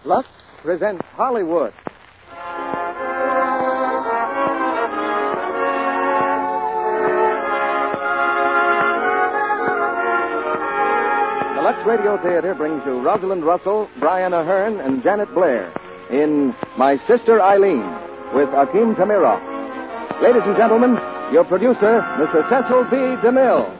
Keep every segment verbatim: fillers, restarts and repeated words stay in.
Lux presents Hollywood. The Lux Radio Theater brings you Rosalind Russell, Brian Ahern, and Janet Blair in My Sister Eileen with Akim Tamirov. Ladies and gentlemen, your producer, Mister Cecil B. DeMille.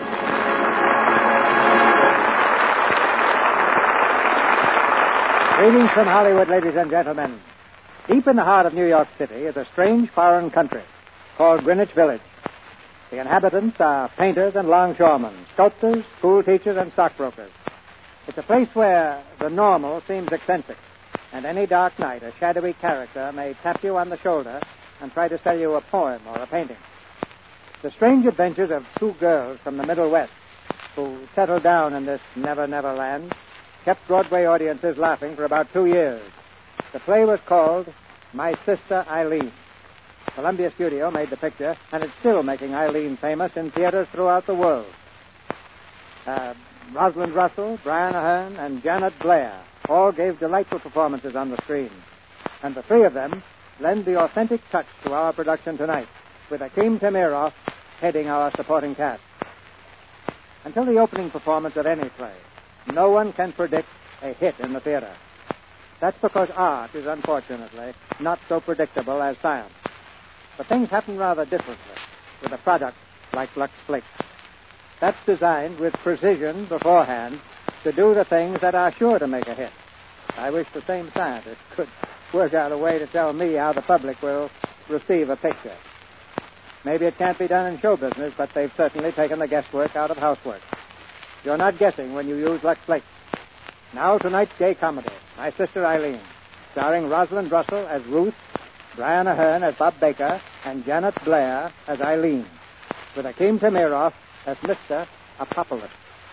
Greetings from Hollywood, ladies and gentlemen. Deep in the heart of New York City is a strange foreign country called Greenwich Village. The inhabitants are painters and longshoremen, sculptors, school teachers, and stockbrokers. It's a place where the normal seems eccentric, and any dark night a shadowy character may tap you on the shoulder and try to sell you a poem or a painting. The strange adventures of two girls from the Middle West who settled down in this never-never land kept Broadway audiences laughing for about two years. The play was called My Sister Eileen. Columbia Studio made the picture, and it's still making Eileen famous in theaters throughout the world. Uh, Rosalind Russell, Brian Ahern, and Janet Blair all gave delightful performances on the screen. And the three of them lend the authentic touch to our production tonight, with Akim Tamirov heading our supporting cast. Until the opening performance of any play, no one can predict a hit in the theater. That's because art is, unfortunately, not so predictable as science. But things happen rather differently with a product like Lux Flakes. That's designed with precision beforehand to do the things that are sure to make a hit. I wish the same scientist could work out a way to tell me how the public will receive a picture. Maybe it can't be done in show business, but they've certainly taken the guesswork out of housework. You're not guessing when you use Lux Flakes. Now tonight's gay comedy, My Sister Eileen, starring Rosalind Russell as Ruth, Brian Ahern as Bob Baker, and Janet Blair as Eileen, with Akim Tamirov as Mister Apopolis.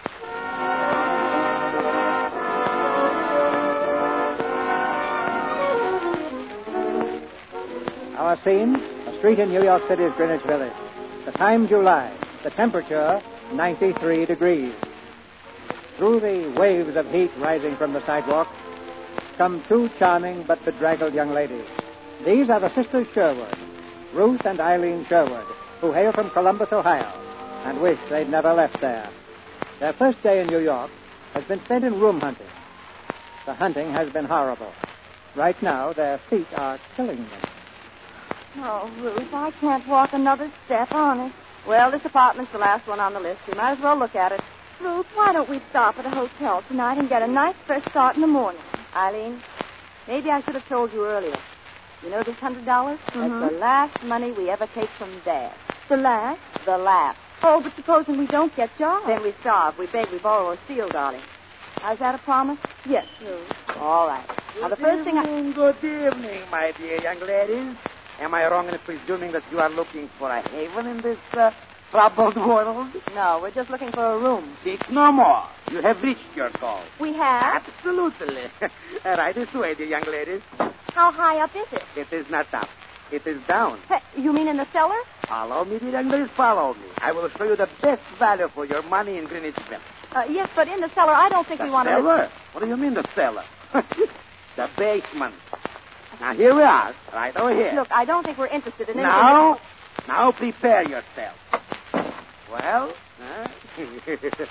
Our scene, a street in New York City's Greenwich Village. The time July, the temperature ninety-three degrees. Through the waves of heat rising from the sidewalk come two charming but bedraggled young ladies. These are the sisters Sherwood, Ruth and Eileen Sherwood, who hail from Columbus, Ohio, and wish they'd never left there. Their first day in New York has been spent in room hunting. The hunting has been horrible. Right now, their feet are killing them. Oh, Ruth, I can't walk another step, honest. Well, this apartment's the last one on the list. We might as well look at it. Ruth, why don't we stop at a hotel tonight and get a nice fresh start in the morning? Eileen, maybe I should have told you earlier. You know this hundred dollars? Mm-hmm. That's the last money we ever take from Dad. The last? The last. Oh, but supposing we don't get jobs. Then we starve. We beg, we borrow, or steal, darling. How's that a promise? Yes, Ruth. All right. Good Now, the first thing I... evening, good evening, my dear young ladies. Am I wrong in presuming that you are looking for a haven in this uh, troubled world? No, we're just looking for a room. Seek no more. You have reached your goal. We have? Absolutely. Right this way, dear young ladies. How high up is it? It is not up. It is down. Hey, you mean in the cellar? Follow me, dear young ladies, follow me. I will show you the best value for your money in Greenwich Village. Uh, yes, but in the cellar, I don't think The we want to... cellar? What do you mean the cellar? The basement. Now, here we are, right over here. Look, I don't think we're interested in anything... Now, now prepare yourself. Well, huh? Isn't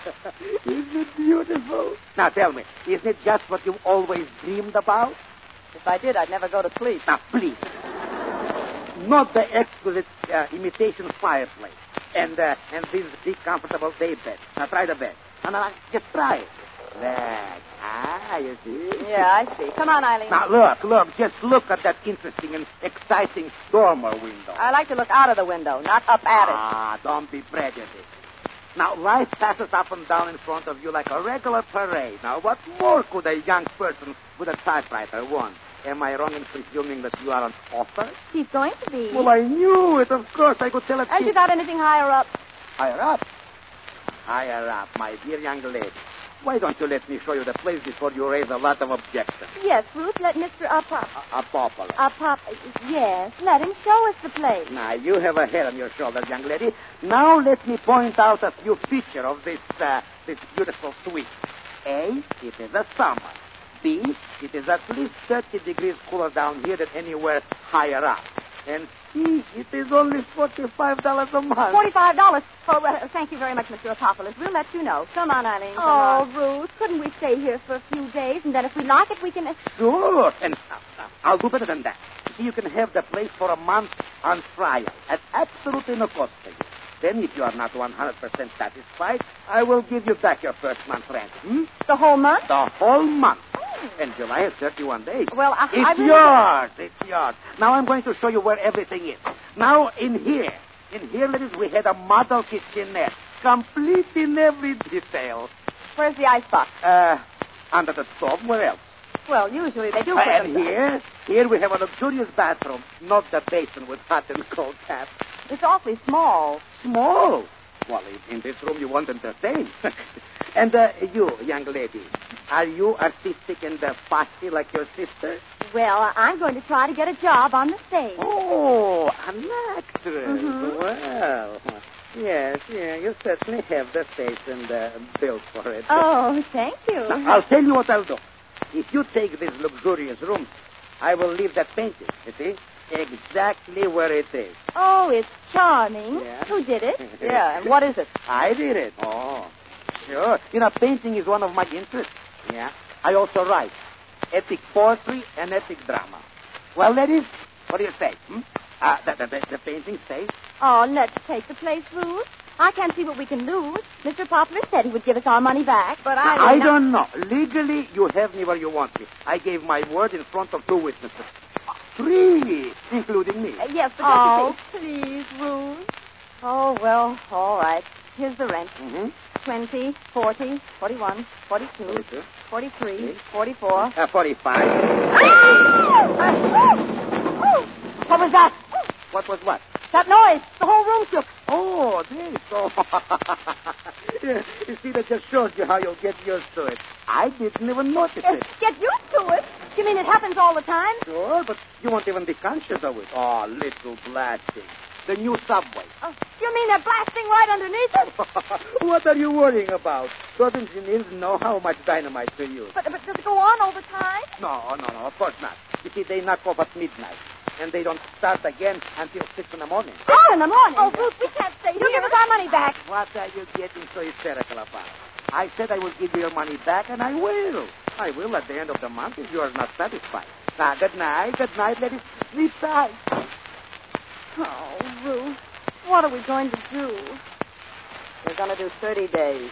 it beautiful? Now, tell me, isn't it just what you've always dreamed about? If I did, I'd never go to sleep. Now, please. Not the exquisite uh, imitation fireplace and uh, and this big comfortable day bed. Now, try the bed. Now, now, just try it. There. Ah, you see? Yeah, I see. Come on, Eileen. Now, look, look. Just look at that interesting and exciting dormer window. I like to look out of the window, not up at it. Ah, don't be prejudiced. Now, life passes up and down in front of you like a regular parade. Now, what more could a young person with a typewriter want? Am I wrong in presuming that you are an author? She's going to be. Well, I knew it. Of course, I could tell it. Has she got anything higher up? Higher up? Higher up, my dear young lady. Why don't you let me show you the place before you raise a lot of objections? Yes, Ruth, let Mister Apop... Apopolis. Apop... Yes, let him show us the place. Now, you have a head on your shoulders, young lady. Now let me point out a few features of this, uh, this beautiful suite. A, it is a summer. B, it is at least thirty degrees cooler down here than anywhere higher up. And C, it is only forty-five dollars a month. Forty-five dollars. Oh, well, thank you very much, Mister Apopoulos. We'll let you know. Come on, Eileen. Come Oh, on. Ruth, couldn't we stay here for a few days, and then if we like it, we can... Sure. And uh, I'll do better than that. You see, you can have the place for a month on trial at absolutely no cost to you. Then, if you are not one hundred percent satisfied, I will give you back your first month's rent. Hmm? The whole month? The whole month. And July is thirty-one days. Well, I... It's I really... yours. It's yours. Now I'm going to show you where everything is. Now, in here. In here, ladies, we had a model kitchenette. Complete in every detail. Where's the icebox? Uh, under the stove. Where else? Well, usually they do Uh, put and them... here, here we have a luxurious bathroom. Not the basin with hot and cold taps. It's awfully small. Small. Well, in, in this room you won't entertain. And uh, you, young lady, are you artistic and uh, fussy like your sister? Well, I'm going to try to get a job on the stage. Oh, an actress. Mhm. Well, yes, yeah, you certainly have the face and uh, build for it. Oh, thank you. Now, I'll tell you what I'll do. If you take this luxurious room, I will leave that painting, you see, exactly where it is. Oh, it's charming. Yeah. Who did it? Yeah, and what is it? I did it. Oh, sure. You know, painting is one of my interests. Yeah. I also write epic poetry and epic drama. Well, ladies, what do you say? Hmm? Uh, the, the, the, the painting says? Oh, let's take the place, Ruth. I can't see what we can lose. Mister Poplar said he would give us our money back. But I, I... I don't know. Legally, you have me where you want me. I gave my word in front of two witnesses. Three, including me. Uh, yes, but Oh, don't you see... please, Ruth. Oh, well, all right. Here's the rent. Mm-hmm. Twenty, forty, forty-one, forty-two, Forty-two. forty-three, forty-four. Uh, forty-five. What was that? What was what? That noise. The whole room shook. Oh, this. Oh. Yeah, you see, that just shows you how you'll get used to it. I didn't even notice it. Get used to it. You mean it happens all the time? Sure, but you won't even be conscious of it. Oh, little blasting. The new subway. Oh, you mean they're blasting right underneath us? What are you worrying about? Those engineers know how much dynamite to use. But, but does it go on all the time? No, no, no, of course not. You see, they knock off at midnight, and they don't start again until six in the morning. Six in the morning. Oh, Ruth, we can't stay here. You give us our money back. What are you getting so hysterical about? I said I will give you your money back, and I will. I will at the end of the month if you are not satisfied. Now, good night, good night, ladies. Sleep tight. Oh, Ruth, what are we going to do? We're going to do thirty days.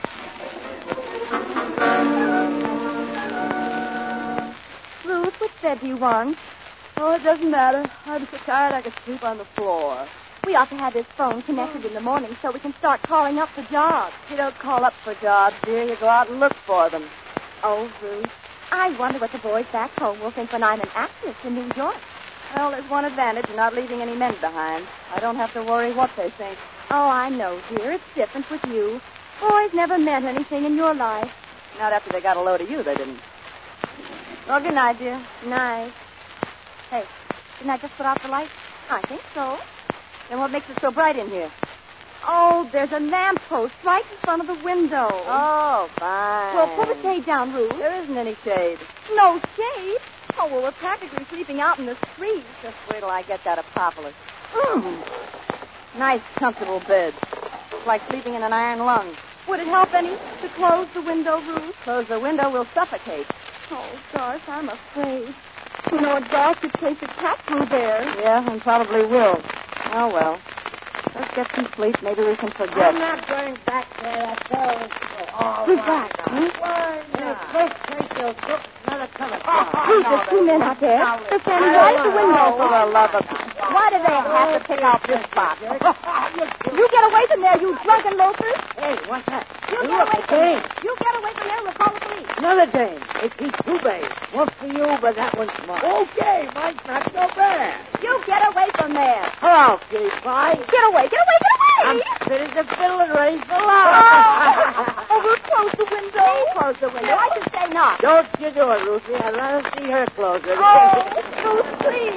Ruth, which bed do you want? Oh, it doesn't matter. I'm so tired I could sleep on the floor. We ought to have this phone connected in the morning so we can start calling up for jobs. You don't call up for jobs, dear. You go out and look for them. Oh, Ruth, I wonder what the boys back home will think when I'm an actress in New York. Well, there's one advantage in not leaving any men behind. I don't have to worry what they think. Oh, I know, dear. It's different with you. Boys never meant anything in your life. Not after they got a load of you, they didn't. Well, good night, dear. Nice. Hey, didn't I just put out the light? I think so. Then what makes it so bright in here? Oh, there's a lamppost right in front of the window. Oh, fine. Well, pull the shade down, Ruth. There isn't any shade. No shade? Oh, well, we're practically sleeping out in the street. Just wait till I get that Apopoulos. Mm. Nice, comfortable bed. It's like sleeping in an iron lung. Would it help any to close the window, Ruth? Close the window, we'll suffocate. Oh, gosh, I'm afraid. You know, a dog could chase a cat through there. Yeah, and probably will. Oh, well. Let's get some sleep. Maybe we can forget. I'm not going back there. That's all. Oh, Who's why that? not? Hmm? Why not? The first place you'll cook, another coming from. Ruth, there's two men out there. They're standing right at the window. Oh, for the love of... Why do they have to pick out this spot? You get away from there, you drunken loafers. Hey, what's that? You Hey, get look, away a from there. dame. You get away from there, we'll call the police. Another dame. They keep two bays. One for you, but that one's mine. Okay, might not go bad. You get away from there. Hello, kitty pie. Get away, get away, get away. I'm fit as a fiddle and ready for Oh, love. oh, we'll close the window. Close the window. I should say not. Don't you do it, Ruthie. I'd rather see her close it. Oh, Ruth, please.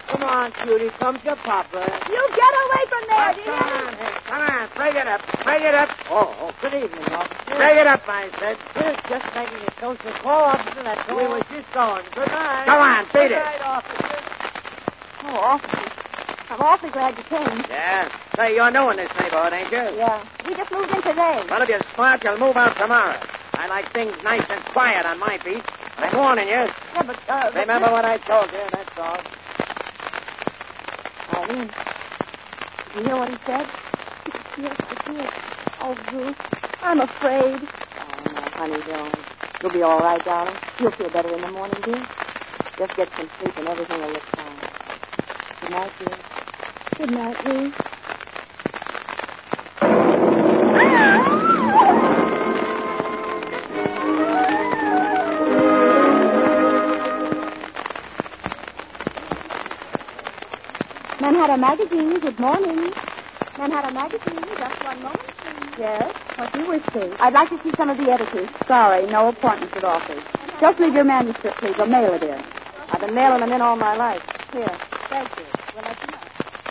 Come on, cutie. Come to Papa. You get away from there, do you Come hear on, me? Hank. Come on. Break it up. Break it up. Oh, oh, good evening, officer. Break it up, I said. Just, just making a social call, officer. That's all. We were just going. Good night. Come on, beat Good it. night, officer. Oh, officer. I'm awfully glad you came. Yeah. Say, you're new in this neighborhood, ain't you? Yeah. We just moved in today. Well, if you're smart, you'll move out tomorrow. I like things nice and quiet on my beat. I'm warning you. Yeah, but, uh... but Remember what I told you, that's all. Eileen, did you hear what he said? Yes, he did. Oh, Ruth, I'm afraid. Oh, no, honey, don't. You'll be all right, darling. You'll feel better in the morning, dear. Just get some sleep and everything will look fine. Good night, dear. Good night, Ruth. Manhattan Magazine, good morning. Manhattan Magazine, just one moment, please. Yes? What do you wish to? I'd like to see some of the editors. Sorry, no appointments at office. Just leave your manuscript, please, or mail it in. I've been mailing them in all my life. Here. Thank you. We'll let you know.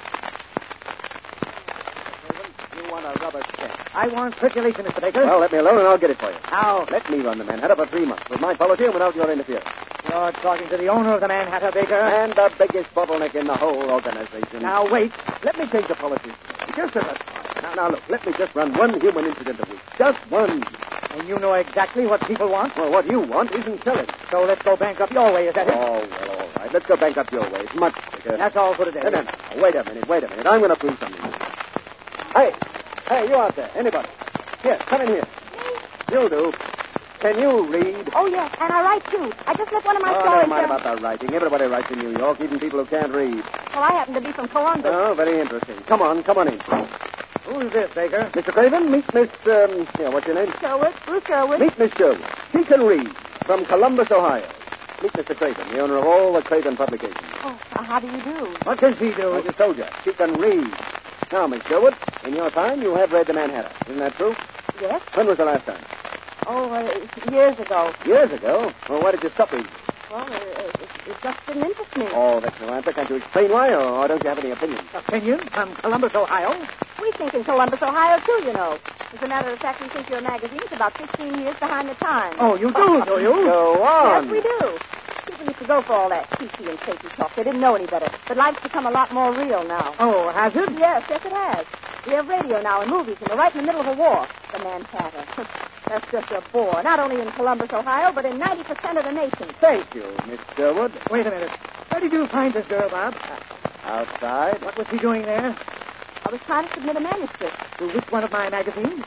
You want a rubber stamp. I want circulation, Mister Baker. Well, let me alone and I'll get it for you. How? Let me run the Manhattan for three months with my policy and without your interference. You're talking to the owner of the Manhattan, Baker. And the biggest bottleneck in the whole organization. Now, wait. Let me change the policy. Just a minute. Now, now, look, let me just run one human incident a week. Just one. And you know exactly what people want. Well, what you want isn't selling. So let's go bankrupt your way, is that it? Oh, well, all right. Let's go bankrupt your way. It's much quicker. That's all for today. No, no, no. Wait a minute, wait a minute. I'm going to prove something. Hey, hey, you out there. Anybody? Here, come in here. You do. Can you read? Oh, yes, and I write, too. I just left one of my Oh, stories never mind there. about the writing. Everybody writes in New York, even people who can't read. Well, I happen to be from Columbus. Oh, very interesting. Come on, come on in. Who's this, Baker? Mister Craven, meet Miss, um, yeah, what's your name? Sherwood, Ruth Sherwood. Meet Miss Sherwood. She can read. From Columbus, Ohio. Meet Mister Craven, the owner of all the Craven publications. Oh, uh, how do you do? What can she do? I just told you. She can read. Now, Miss Sherwood, in your time, you have read the Manhattan. Isn't that true? Yes? When was the last time? Oh, uh, years ago. Years ago? Well, why did you stop reading? Well, uh, it, it just didn't interest me. Oh, that's no answer. Can't you explain why, or, or don't you have any opinion? Opinion from Columbus, Ohio? We think in Columbus, Ohio, too, you know. As a matter of fact, we think your magazine is about fifteen years behind the times. Oh, you do, do you? Go on. Yes, we do. People used to go for all that cheeky and shaky talk. They didn't know any better. But life's become a lot more real now. Oh, has it? Yes, yes, it has. We have radio now and movies, and we're right in the middle of a war. The Manhattan. That's just a bore. Not only in Columbus, Ohio, but in ninety percent of the nation. Thank you, Miss Sherwood. Wait a minute. Where did you find this girl, Bob? Outside. What was she doing there? I was trying to submit a manuscript. To which one of my magazines?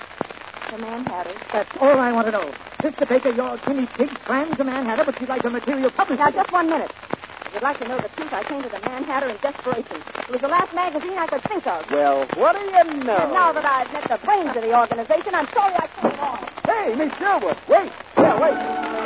The Manhattan. That's all I want to know. Mister Baker, your guinea pig plans the Manhattan, but you'd like a material published. Now, just one minute. If you'd like to know the truth, I came to the Manhattan in desperation. It was the last magazine I could think of. Well, what do you know? And now that I've met the brains of the organization, I'm sorry I came along. Hey, Miss Sherwood, wait. Yeah, wait.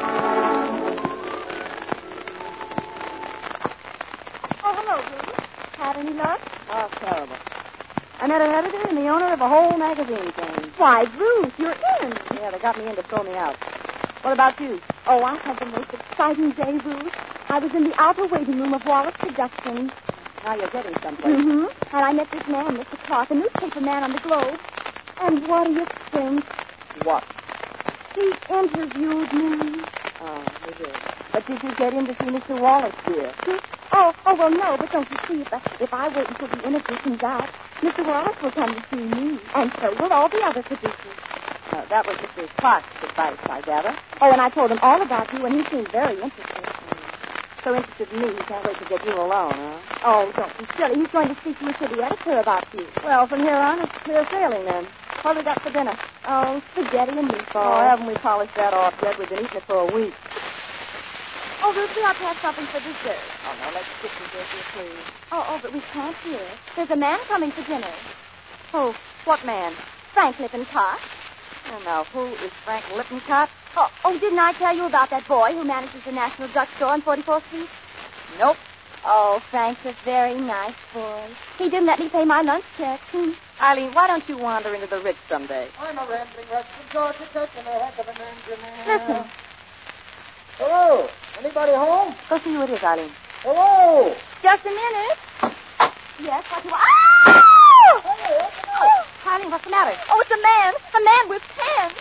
Oh, hello, Ruth. Had any luck? Oh, terrible. I met an editor and the owner of a whole magazine thing. Why, Ruth, you're in. Yeah, they got me in to throw me out. What about you? Oh, I had the most exciting day, Ruth. I was in the outer waiting room of Wallace Productions. Now you're getting someplace. Mm-hmm. And I met this man, Mister Clark, a newspaper man on the Globe. And what do you think? What? He interviewed me. Oh, he did. But did you get in to see Mister Wallace, dear? Oh, oh, well, no, but don't you see, if I, if I wait until the interview comes out, Mister Wallace will come to see me, and so will all the other producers. Uh, that was Mister Clark's advice, I gather. Oh, and I told him all about you, and he seemed very interested. So interested in me, he can't wait to get you alone, huh? Oh, don't be silly. He's going to speak to a city editor about you. Well, from here on, it's clear sailing, then. What have we got for dinner? Oh, spaghetti and meatballs. Oh, haven't we polished that off yet? We've been eating it for a week. Oh, Ruth, we ought to have something for dessert. Oh, now, let's get to this here, please. Oh, oh, but we can't hear. There's a man coming for dinner. Who? What man? Frank Lippincott. Oh, now, who is Frank Lippincott? Oh, oh, didn't I tell you about that boy who manages the National Drugstore on forty-fourth Street? Nope. Oh, Frank's a very nice boy. He didn't let me pay my lunch check. Hmm. Eileen, why don't you wander into the Ritz someday? I'm a rambling wretch from Georgia Tech and a heck of an engineer. Listen. Hello. Anybody home? Go see who it is, Eileen. Hello. Just a minute. Yes, what do you want? Oh! Hey, open up. Oh, Harley, what's the matter? Oh, it's a man. A man with pants.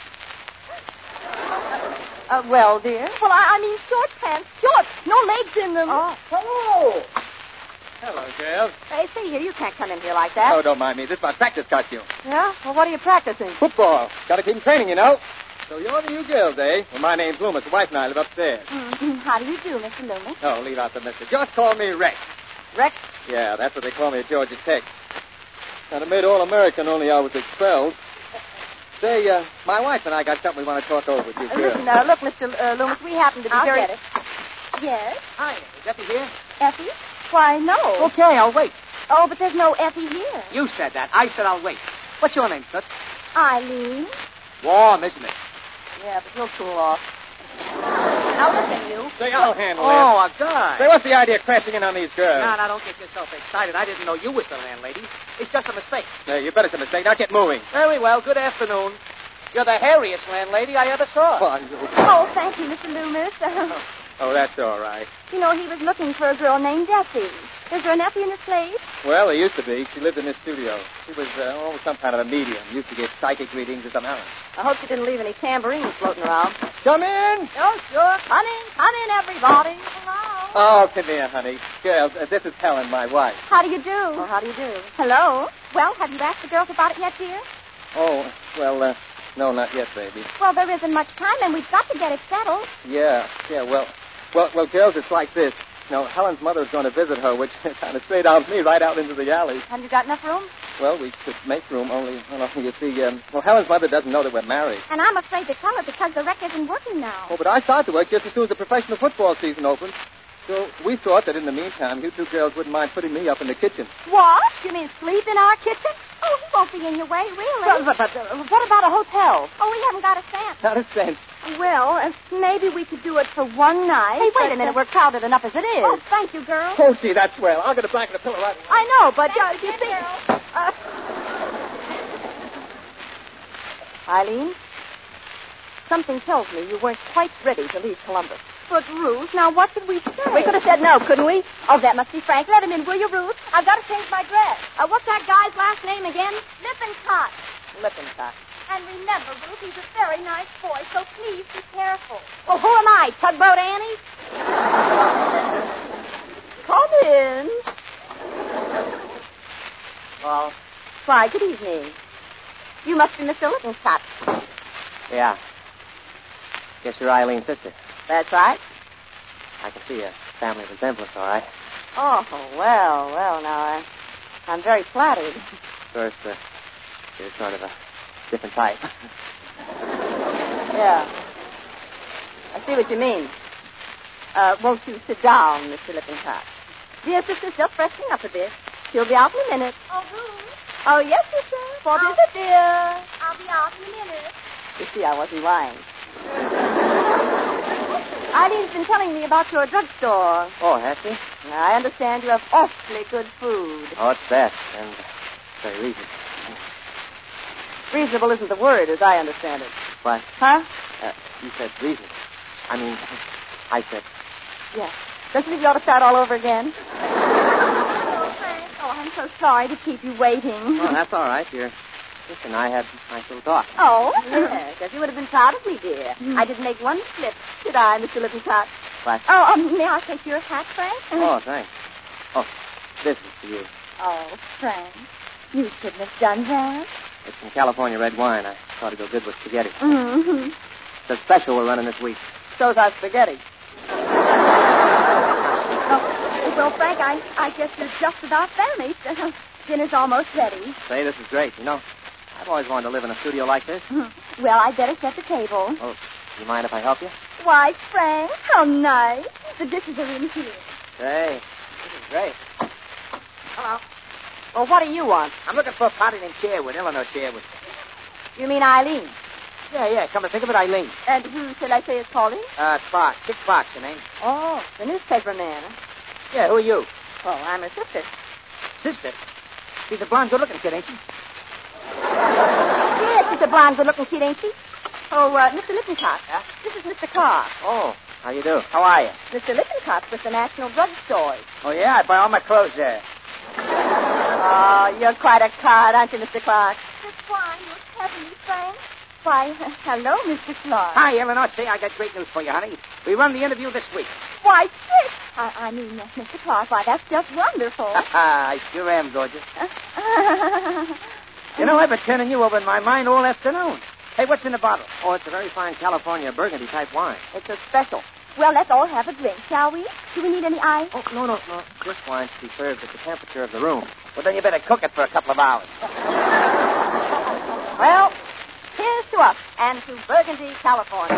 Uh, well, dear. Well, I, I mean short pants. Short. No legs in them. Oh, hello. Hello, girls. Hey, see here. You can't come in here like that. Oh, don't mind me. This is my practice costume. Yeah? Well, what are you practicing? Football. Got to keep in training, you know. So you're the new girls, eh? Well, my name's Loomis. The wife and I live upstairs. Mm-hmm. How do you do, Mister Loomis? Oh, leave out the mister. Just call me Rex. Rex? Yeah, that's what they call me at Georgia Tech. Kind of made All-American, only I was expelled. Say, uh, my wife and I got something we want to talk over with you, Uh, girls. listen, uh, look, Mister Uh, Loomis, we happen to be I'll very... get it. Yes? Hi, is Effie here? Effie? Why, no. Okay, I'll wait. Oh, but there's no Effie here. You said that. I said I'll wait. What's your name, Toots? Eileen. Warm, isn't it? Yeah, but he'll cool off. Now, listen, you. Say, I'll handle Oh, this. a guy. Say, what's the idea of crashing in on these girls? No, no, don't get yourself excited. I didn't know you was the landlady. It's just a mistake. Hey, you bet it's a mistake. Now get moving. Very well. Good afternoon. You're the hairiest landlady I ever saw. Oh, you... Oh, thank you, Mister Loomis. oh, that's all right. You know, he was looking for a girl named Effie. Is there an Effie in this place? Well, there used to be. She lived in this studio. She was, uh, oh, some kind of a medium. Used to give psychic readings or something. I hope she didn't leave any tambourines floating around. Come in. Oh, sure. Come in. Come in, everybody. Hello. Oh, come here, honey. Girls, uh, this is Helen, my wife. How do you do? Oh, how do you do? Hello. Well, have you asked the girls about it yet, dear? Oh, well, uh, no, not yet, baby. Well, there isn't much time, and we've got to get it settled. Yeah, yeah, well, well, well, girls, it's like this. You know, Helen's mother is going to visit her, which kind of straight out me right out into the alley. Have you got enough room? Well, we could make room, only, well, you see, um, well, Helen's mother doesn't know that we're married. And I'm afraid to tell her because the rec isn't working now. Oh, but I start to work just as soon as the professional football season opens. So we thought that in the meantime, you two girls wouldn't mind putting me up in the kitchen. What? You mean sleep in our kitchen? Oh, he won't be in your way, really. But, but, but uh, what about a hotel? Oh, we haven't got a cent. Not a cent. Well, uh, maybe we could do it for one night. Hey, wait but, a minute. uh, We're crowded enough as it is. Oh, thank you, girl. Oh, gee, that's swell. I'll get a blanket and a pillow right away. I know, but uh, Thank you you, see... girl. Uh, Eileen, something tells me you weren't quite ready to leave Columbus. but, Ruth, now what could we say? We could have said no, couldn't we? Oh, that must be Frank. Let him in, will you, Ruth? I've got to change my dress. Uh, what's that guy's last name again? Lippincott. Lippincott. And remember, Ruth, he's a very nice boy, so please be careful. Well, who am I, Tugboat Annie? Come in. Well, Why, good evening. You must be Mister Lippincott. yeah. Guess you're Eileen's sister. That's right. I can see a family resemblance, all right. Oh, well, well, now, I, I'm very flattered. Of course, uh, you're sort of a different type. Yeah. I see what you mean. Uh, won't you sit down, Mister Lippincott? Dear sister's just freshening up a bit. She'll be out in a minute. Oh, Ruth, Oh, yes, sister. For I'll- visit, dear. I'll be out in a minute. You see, I wasn't lying. Eileen's been telling me about your drugstore. Oh, has she? I understand you have awfully good food. Oh, it's best, and very reasonable. Reasonable isn't the word, as I understand it. What? Huh? Uh, you said reasonable. I mean, I said... Yes. Don't you think you ought to start all over again? Oh, Frank. Oh, I'm so sorry to keep you waiting. Well, that's all right. Your sister and I had a nice little talk. Oh? Yes, yes, you would have been proud of me, dear. I didn't make one slip, did I, Mister Lippincott? What? Oh, um, may I take your hat, Frank? Oh, thanks. Oh, this is for you. Oh, Frank, you shouldn't have done that. It's some California red wine. I thought it'd go good with spaghetti. Mm-hmm. It's a special we're running this week. So's our spaghetti. Oh, well, Frank, I, I guess you're just about finished. Uh, dinner's almost ready. Say, this is great. You know, I've always wanted to live in a studio like this. Well, I'd better set the table. Oh, you mind if I help you? Why, Frank, how nice. The dishes are in here. Say, this is great. Hello. Well, what do you want? I'm looking for a Pottington chair with Eleanor chair with... You mean Eileen? Yeah, yeah, come to think of it, Eileen. And who shall I say is calling? Uh, Fox. Chick Fox, your name. Oh, the newspaper man. Yeah, who are you? Well, I'm her sister. Sister. She's a blonde, good-looking kid, ain't she? Yes, she's a blonde, good-looking kid, ain't she? Oh, uh, Mister Lippincott. Yeah? This is Mister Carr. Oh, How you do? How are you? Mister Lippincott with the National Drug Stores. Oh, yeah? I buy all my clothes there. Oh, you're quite a card, aren't you, Mister Clark? That's fine. You're heavenly, Frank. Why, hello, Mister Clark. Hi, Eleanor. Say, I got great news for you, honey. We run the interview this week. Why, Chick. I, I mean, uh, Mister Clark, why, that's just wonderful. I sure am, gorgeous. You know, I've been turning you over in my mind all afternoon. Hey, what's in the bottle? Oh, it's a very fine California burgundy type wine. It's a special. Well, let's all have a drink, shall we? Do we need any ice? Oh, no, no, no. This wine should be served at the temperature of the room. Well, then you better cook it for a couple of hours. Well, here's to us and to Burgundy, California.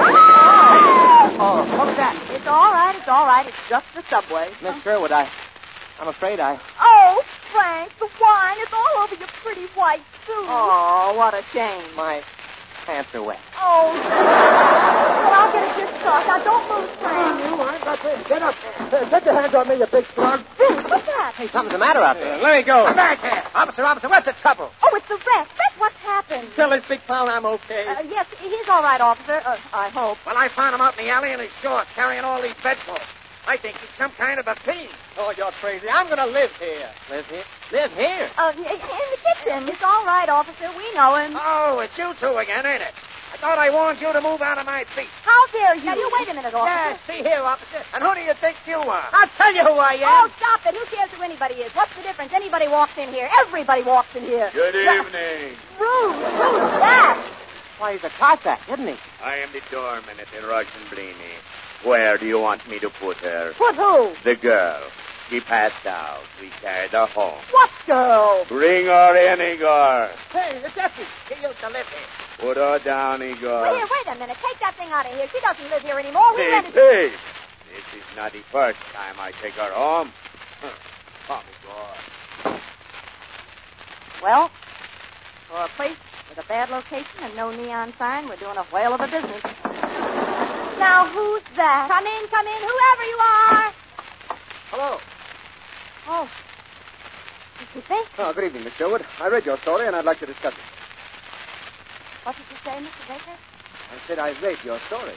Oh, what was that? It's all right, it's all right. It's just the subway. Miss Sherwood, I... I'm afraid I... Oh, Frank, the wine is all over your pretty white suit. Oh, what a shame. My pants are wet. Oh, well, I'll get a gift card. Now, don't move, Frank. I've got this. Get up. Get your hands on me, you big slug. What's that? Hey, something's the matter out there. Let me go. Come back here. Officer, officer, what's the trouble? Oh, it's the rest. That's what's happened. Tell this big clown I'm okay. Uh, yes, he's all right, officer. Uh, I hope. Well, I found him out in the alley in his shorts carrying all these bedclothes. I think he's some kind of a fiend. Oh, you're crazy. I'm going to live here. Live here? Live here? Uh, in the kitchen. It's all right, officer. We know him. Oh, it's you two again, ain't it? I thought I warned you to move out of my feet. How dare you? Now, you wait a minute, officer. Yeah, see here, officer. And who do you think you are? I'll tell you who I Oh, am. stop it. Who cares who anybody is? What's the difference? Anybody walks in here. Everybody walks in here. Good evening. Rude. Who's that? Why, he's a Cossack, isn't he? I am the doorman at the Russian Blini. Where do you want me to put her? Put who? The girl. She passed out. We carried her home. What girl? Bring her in, Igor. Hey, the deputy. She used to live here. Put her down, Igor. Wait, here, wait a minute. Take that thing out of here. She doesn't live here anymore. We Hey, rented... hey. This is not the first time I take her home. Huh. Come, Igor. Well, for a place with a bad location and no neon sign, we're doing a whale of a business. Now, who's that? Come in, come in, whoever you are. Hello. Oh, Mister Baker. Oh, good evening, Miss Sherwood. I read your story, and I'd like to discuss it. What did you say, Mister Baker? I said I read your story.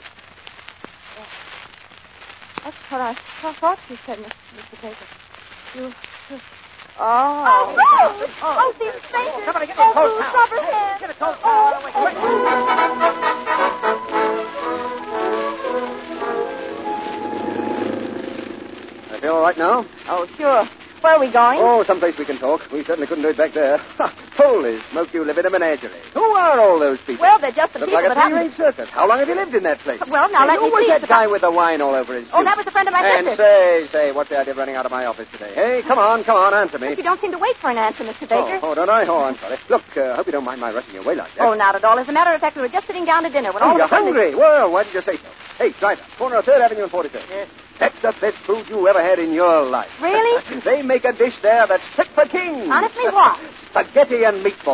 That's what I th- thought you said, Mister Baker. You... you... Oh. Oh, no! Oh, see his faces. Oh, somebody get me a Oh, cold Bruce, towel. rubber hands. Get a cold towel. Oh, Wait, quick. I feel all right now? Oh, sure. Where are we going? Oh, someplace we can talk. We certainly couldn't do it back there. Ha! Holy smoke, you live in a menagerie. Who are all those people? Well, they're just the Look people like a that happen... three-ring circus. How long have you lived in that place? Well, now, Hey, let who me was see. that guy with the wine all over his suit? Oh, that was a friend of my And sister's. say, say, what's the idea of running out of my office today? Hey, come on, come on, answer me. But you don't seem to wait for an answer, Mister Baker. Oh, oh, don't I? Oh, I'm sorry. Look, uh, hope you don't mind my rushing your way like that. Oh, not at all. As a matter of fact, we were just sitting down to dinner when Oh, all you're of a sudden... hungry. Well, why did you say so? Hey, driver, corner of third Avenue and forty-third. Yes. That's the best food you ever had in your life. Really? They make a dish there that's fit for kings. Honestly, what? Spaghetti and meatballs.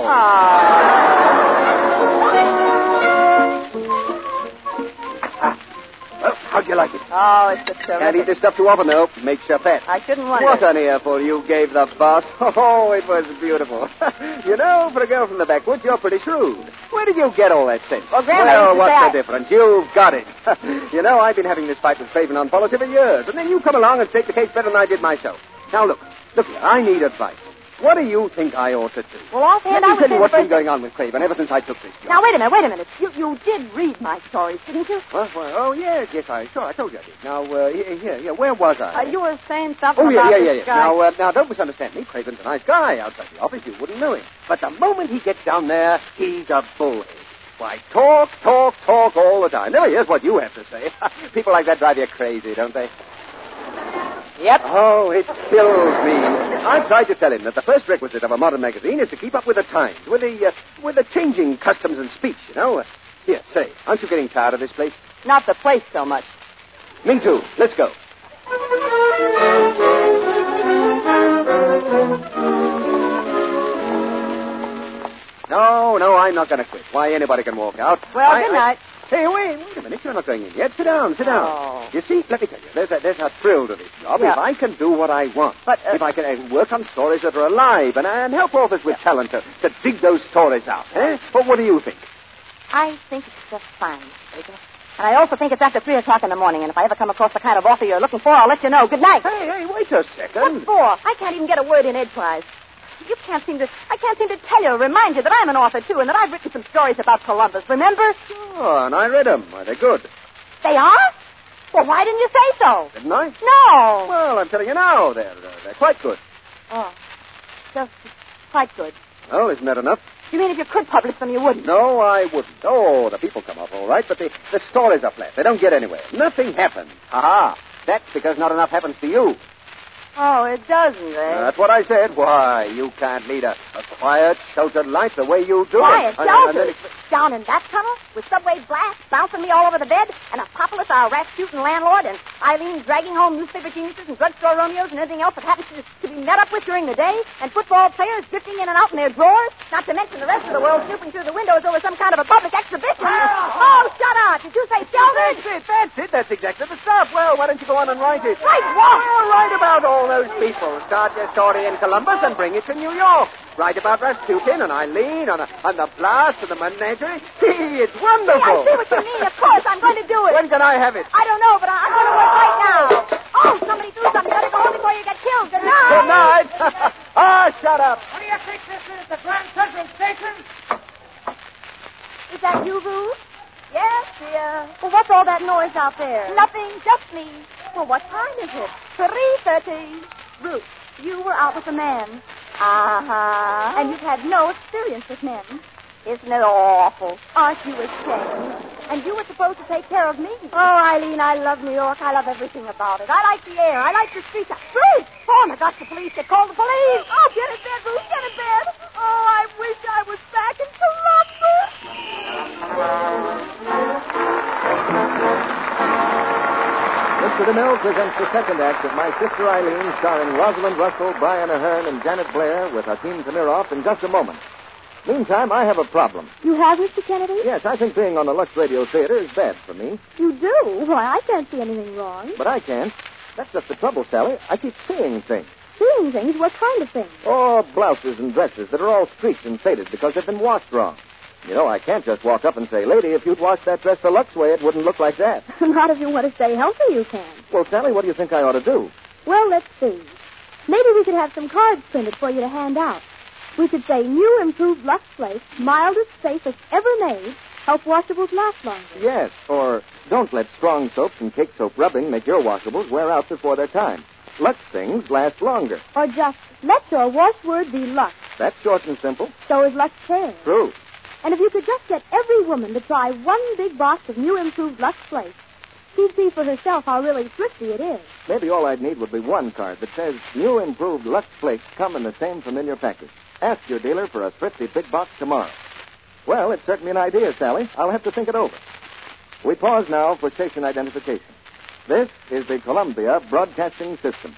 Well, how'd you like it? Oh, it's just Can't eat terrific. this stuff too often, though. Makes you fat. I shouldn't wonder. What an earful you gave the boss. Oh, it was beautiful. You know, for a girl from the backwoods, you're pretty shrewd. Where did you get all that sense? Well, Grandma well used to what's say the I- difference? You've got it. You know, I've been having this fight with Craven on policy for years, and then you come along and take the case better than I did myself. Now, look. Look here. I need advice. What do you think I ought to do? Well, offhand, Let me I would tell say you the what's been first... going on with Craven ever since I took this job. Now, wait a minute, wait a minute. You you did read my stories, didn't you? Well, well, oh, yes, yes, I sure, I told you I did. Now, uh, here, here, here, where was I? Uh, you were saying something Oh, yeah, about yeah, yeah, this yeah. guy. Now, uh, now, don't misunderstand me. Craven's a nice guy. Outside the office, you wouldn't know him. But the moment he gets down there, he's a bullhead. Why, talk, talk, talk all the time. Never hears what you have to say. People like that drive you crazy, don't they? Yep. Oh, it kills me. I've tried to tell him that the first requisite of a modern magazine is to keep up with the times, with the, uh, with the changing customs and speech, you know. Uh, here, say, aren't you getting tired of this place? Not the place so much. Me too. Let's go. No, no, I'm not going to quit. Why, anybody can walk out. Well, I- good I- night. Hey, wait, wait a minute. You're not going in yet. Sit down, sit down. Oh. You see, let me tell you, there's a, there's a thrill to this job Yeah. if I can do what I want. But, uh, if I can uh, work on stories that are alive and, and help authors with talent to, to dig those stories out. Eh? Well, what do you think? I think it's just fine, Mister Baker. And I also think it's after three o'clock in the morning, and if I ever come across the kind of author you're looking for, I'll let you know. Good night. Hey, hey, wait a second. What for? I can't even get a word in edgewise. You can't seem to... I can't seem to tell you or remind you that I'm an author, too, and that I've written some stories about Columbus, remember? Oh, and I read them. Are they good? They are? Well, why didn't you say so? Didn't I? No. Well, I'm telling you now. They're, uh, they're quite good. Oh, just quite good. Well, isn't that enough? You mean if you could publish them, you wouldn't? No, I wouldn't. Oh, the people come off all right, but the, the stories are flat. They don't get anywhere. Nothing happens. Ha-ha. That's because not enough happens to you. Oh, it doesn't, eh? That's what I said. Why, you can't lead a, a quiet, sheltered life the way you do Quiet, it. sheltered? Down in that tunnel, with subway blasts bouncing me all over the bed, and Apopolis, our rat-shooting landlord, and Eileen dragging home newspaper geniuses and drugstore Romeos and anything else that happens to, to be met up with during the day, and football players drifting in and out in their drawers, not to mention the rest of the world snooping through the windows over some kind of a public exhibition. Oh, shut up. Did you say sheltered? That's it, that's it. That's exactly the stuff. Well, why don't you go on and write it? Write what? Well, write about all those people. Start your story in Columbus and bring it to New York. Write about Rasputin and Eileen and, and the blast and the menagerie. Gee, it's wonderful. See, I see what you mean. Of course, I'm going to do it. When can I have it? I don't know, but I, I'm going to work right now. Oh, somebody do something. Better go home before you get killed. Good night. Good night. Ah, shut up. What do you think this is, the Grand Central Station? Is that you, Ruth? Yes, dear. Well, what's all that noise out there? Nothing, just me. Well, what time is it? Three thirty. Ruth, you were out with a man, Uh-huh. and you've had no experience with men. Isn't it awful? Aren't you ashamed? And you were supposed to take care of me. Oh, Eileen, I love New York. I love everything about it. I like the air. I like the streets. Ruth! Oh, my gosh, the police. They called the police. Oh, get in bed, Ruth. Get in bed. Oh, I wish I was back in Columbus. Mister DeMille presents the second act of My Sister Eileen, starring Rosalind Russell, Brian Ahern, and Janet Blair, with Hakeem Tamiroff in just a moment. Meantime, I have a problem. You have, Mister Kennedy? Yes, I think being on the Lux Radio Theater is bad for me. You do? Why, I can't see anything wrong. But I can't. That's just the trouble, Sally. I keep seeing things. Seeing things? What kind of things? Oh, blouses and dresses that are all streaked and faded because they've been washed wrong. You know, I can't just walk up and say, lady, if you'd washed that dress the Lux way, it wouldn't look like that. Not if you want to stay healthy, you can. Well, Sally, what do you think I ought to do? Well, let's see. Maybe we could have some cards printed for you to hand out. We could say, new improved Lux Flake, mildest, safest ever made, help washables last longer. Yes, or don't let strong soaps and cake soap rubbing make your washables wear out before their time. Lux things last longer. Or just, let your washword be Lux. That's short and simple. So is Lux Care. True. And if you could just get every woman to try one big box of new improved Lux Flake, she'd see for herself how really thrifty it is. Maybe all I'd need would be one card that says, new improved Lux Flakes come in the same familiar package. Ask your dealer for a thrifty big box tomorrow. Well, it's certainly an idea, Sally. I'll have to think it over. We pause now for station identification. This is the Columbia Broadcasting System.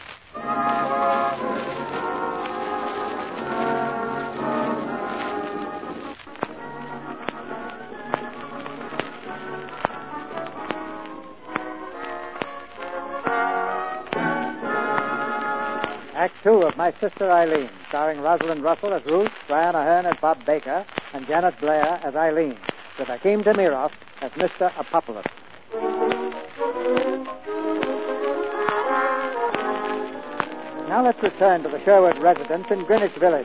Act two of My Sister Eileen, starring Rosalind Russell as Ruth, Brian Ahern as Bob Baker, and Janet Blair as Eileen, with Hakeem Tamiroff as Mister Apopolis. Now let's return to the Sherwood residence in Greenwich Village.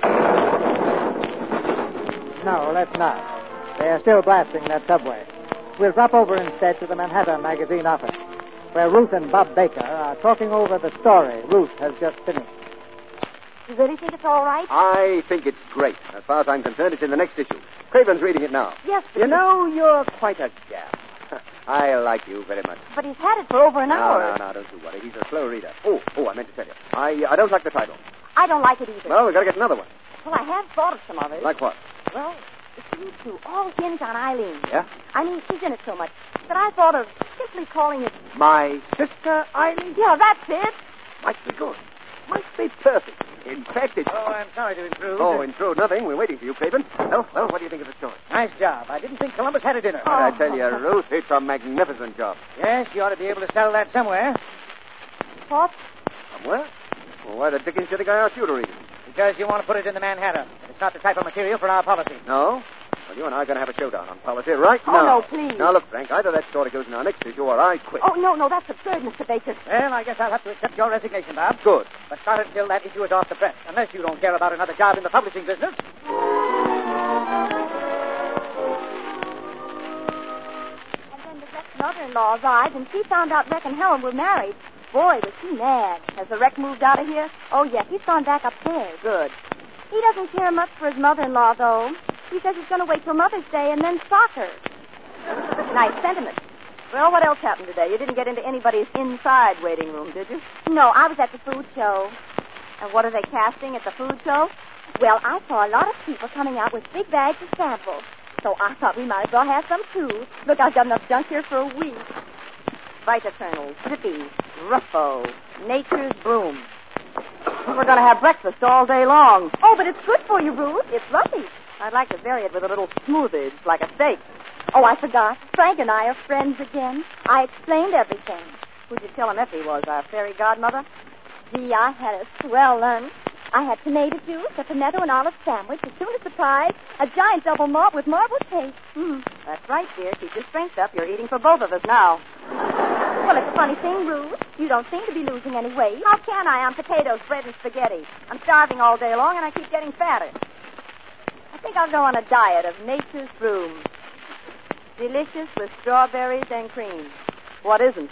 No, let's not. They are still blasting that subway. We'll drop over instead to the Manhattan Magazine office, where Ruth and Bob Baker are talking over the story Ruth has just finished. You really think it's all right? I think it's great. As far as I'm concerned, it's in the next issue. Craven's reading it now. Yes, but... You know, you're quite a gal. I like you very much. But he's had it for over an no, hour. No, no, don't you worry. He's a slow reader. Oh, oh, I meant to tell you. I I don't like the title. I don't like it either. Well, we've got to get another one. Well, I have thought of some others. Like what? Well, these two all hinge on Eileen. Yeah? I mean, she's in it so much that I thought of simply calling it... My Sister Eileen? Yeah, that's it. Might be good. Might be perfect. In fact, it's... Oh, I'm sorry to intrude. Oh, intrude nothing. We're waiting for you, Craven. Well, well, what do you think of the story? Nice job. I didn't think Columbus had a dinner. What did I tell you, Ruth? It's a magnificent job. Yes, you ought to be able to sell that somewhere. What? Somewhere? Well, why the dickens did the guy ask you to read it? Because you want to put it in the Manhattan. It's not the type of material for our policy. No? Well, you and I are going to have a showdown on policy right Oh, now. no, please. Now, look, Frank, either that story goes in our next issue or I quit. Oh, no, no, that's absurd, Mister Baker. Well, I guess I'll have to accept your resignation, Bob. Good. But not until that issue is off the press, unless you don't care about another job in the publishing business. And then the Rex mother-in-law arrived, and she found out Rex and Helen were married. Boy, was she mad. Has the Rex moved out of here? Oh, yes, he's gone back upstairs. Good. He doesn't care much for his mother-in-law, though. He says he's going to wait till Mother's Day and then sock her. Nice sentiment. Well, what else happened today? You didn't get into anybody's inside waiting room, did you? No, I was at the food show. And what are they casting at the food show? Well, I saw a lot of people coming out with big bags of samples. So I thought we might as well have some, too. Look, I've got enough junk here for a week. Vita Kernels, Zippy, Ruffo, Nature's Broom. We're going to have breakfast all day long. Oh, but it's good for you, Ruth. It's fluffy. I'd like to vary it with a little smoothage, like a steak. Oh, I forgot. Frank and I are friends again. I explained everything. Who'd you tell him Effie was, our fairy godmother? Gee, I had a swell lunch. I had tomato juice, a tomato and olive sandwich, a tuna surprise, a giant double malt with marble cake. Hmm. That's right, dear. Keep your strength up. You're eating for both of us now. Well, it's a funny thing, Ruth. You don't seem to be losing any weight. How can I on potatoes, bread, and spaghetti? I'm starving all day long, and I keep getting fatter. I think I'll go on a diet of Nature's Broom. Delicious with strawberries and cream. What isn't?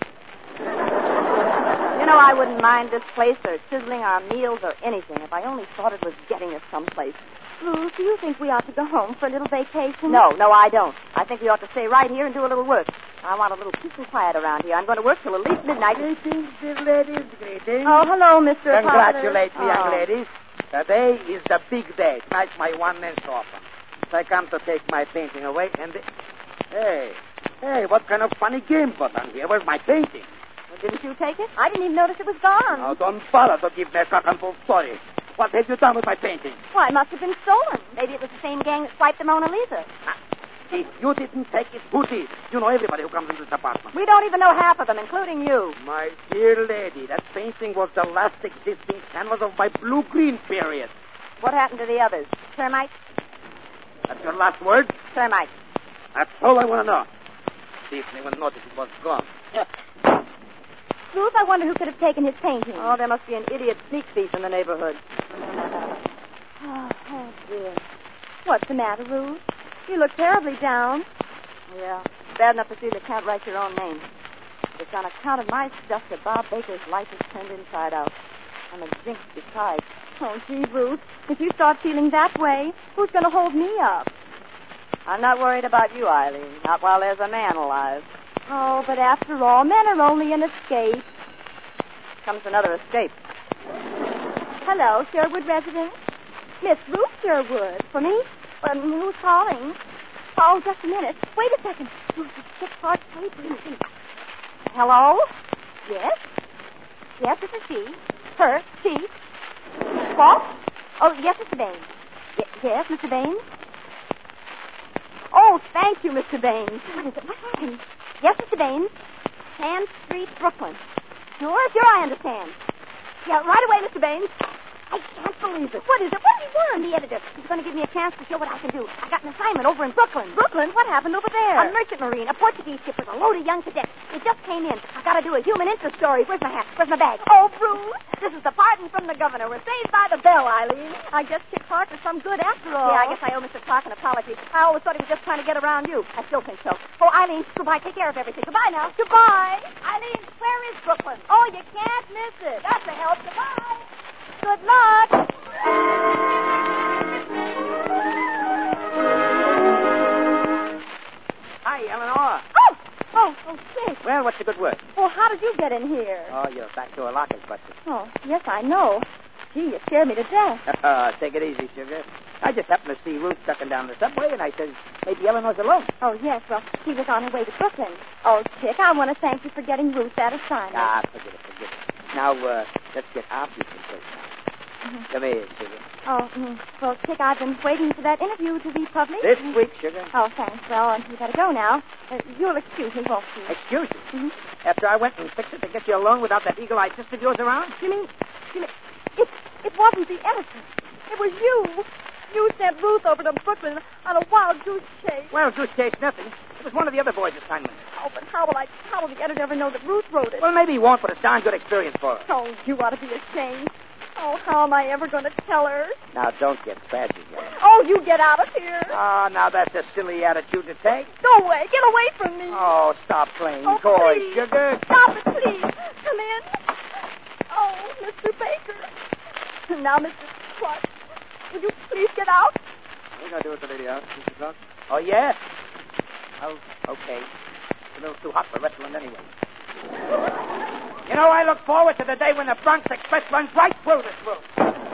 You know, I wouldn't mind this place or sizzling our meals or anything if I only thought it was getting us someplace. Ruth, do you think we ought to go home for a little vacation? No, no, I don't. I think we ought to stay right here and do a little work. I want a little peace and quiet around here. I'm going to work till at least midnight. Greetings, dear ladies, greetings. Oh, hello, Mister Congratulate me, young Oh. ladies. Today is the big day. Tonight's my one-man show. So I come to take my painting away, and... The... Hey, hey, what kind of funny game got on here? Where's my painting? Well, didn't you take it? I didn't even notice it was gone. Now, don't bother to give me a cock and bull story. What have you done with my painting? Why, it must have been stolen. Maybe it was the same gang that swiped the Mona Lisa. If you didn't take it, who did? You know everybody who comes into this apartment. We don't even know half of them, including you. My dear lady, that painting was the last existing canvas of my blue-green period. What happened to the others? Termites? That's your last word? Termites. That's all I want to know. See if anyone noticed it was gone. Ruth, I wonder who could have taken his painting. Oh, there must be an idiot sneak thief in the neighborhood. Oh, oh, dear. What's the matter, Ruth? You look terribly down. Yeah, bad enough to feel you can't write your own name. It's on account of my stuff that Bob Baker's life is turned inside out. I'm a jinx besides. Oh, gee, Ruth, if you start feeling that way, who's going to hold me up? I'm not worried about you, Eileen. Not while there's a man alive. Oh, but after all, men are only an escape. Comes another escape. Hello, Sherwood residence. Miss Ruth Sherwood. For me? Well, who's calling? Oh, just a minute. Wait a second. Ruth, it's six hard papers. Hello? Yes? Yes, this is she. Her, she. What? Oh, yes, Mister Baines. Y- yes, Mister Baines? Oh, thank you, Mister Baines. What is it? What happened? Yes, Mister Baines. Hand Street, Brooklyn. Sure, sure, I understand. Yeah, right away, Mister Baines. I can't believe it. What is it? What do you want? The editor. He's going to give me a chance to show what I can do. I got an assignment over in Brooklyn. Brooklyn? What happened over there? A merchant marine, a Portuguese ship with a load of young cadets. It just came in. I got to do a human interest story. Where's my hat? Where's my bag? Oh, Bruce, this is the pardon from the governor. We're saved by the bell, Eileen. I guess Chick Clark is some good after all. Yeah, I guess I owe Mister Clark an apology. I always thought he was just trying to get around you. I still think so. Oh, Eileen, goodbye. Take care of everything. Goodbye now. Goodbye. Eileen, where is Brooklyn? Oh, you can't miss it. That's a help. Goodbye. Good luck. Hi, Eleanor. Oh, oh, oh, Chick. Well, what's the good word? Well, how did you get in here? Oh, your back door lock is busted. Oh, yes, I know. Gee, you scared me to death. Take it easy, sugar. I just happened to see Ruth ducking down the subway, and I said, maybe Eleanor's alone. Oh, yes, well, she was on her way to Brooklyn. Oh, Chick, I want to thank you for getting Ruth that assignment. Ah, forget it, forget it. Now, uh, let's get our people first now. Mm-hmm. Come here, sugar. Oh, mm, well, Chick, I've been waiting for that interview to be published. This week, sugar. Oh, thanks. Well, uh, you better go now. Uh, you'll excuse me, won't you? Excuse you. Mm-hmm. After I went and fixed it to get you alone without that eagle-eyed sister of yours around? You mean, you mean, it, it wasn't the editor. It was you. You sent Ruth over to Brooklyn on a wild goose chase. Well, goose chase, nothing. It was one of the other boys' assignments. Oh, but how will I, how will the editor ever know that Ruth wrote it? Well, maybe he won't, but it's darn good experience for her. Oh, you ought to be ashamed. Oh, how am I ever going to tell her? Now, don't get spazzy, young. Oh, you get out of here. Oh, now that's a silly attitude to take. Go away. Get away from me. Oh, stop playing Oh, coy, please. sugar. Stop it, please. Come in. Oh, Mister Baker. Now, Mister Clark, would you please get out? I think I'll do with the lady out, Mister Clark. Oh, yeah? Oh, okay. It's a little too hot for wrestling anyway. You know, I look forward to the day when the Bronx Express runs right through this room.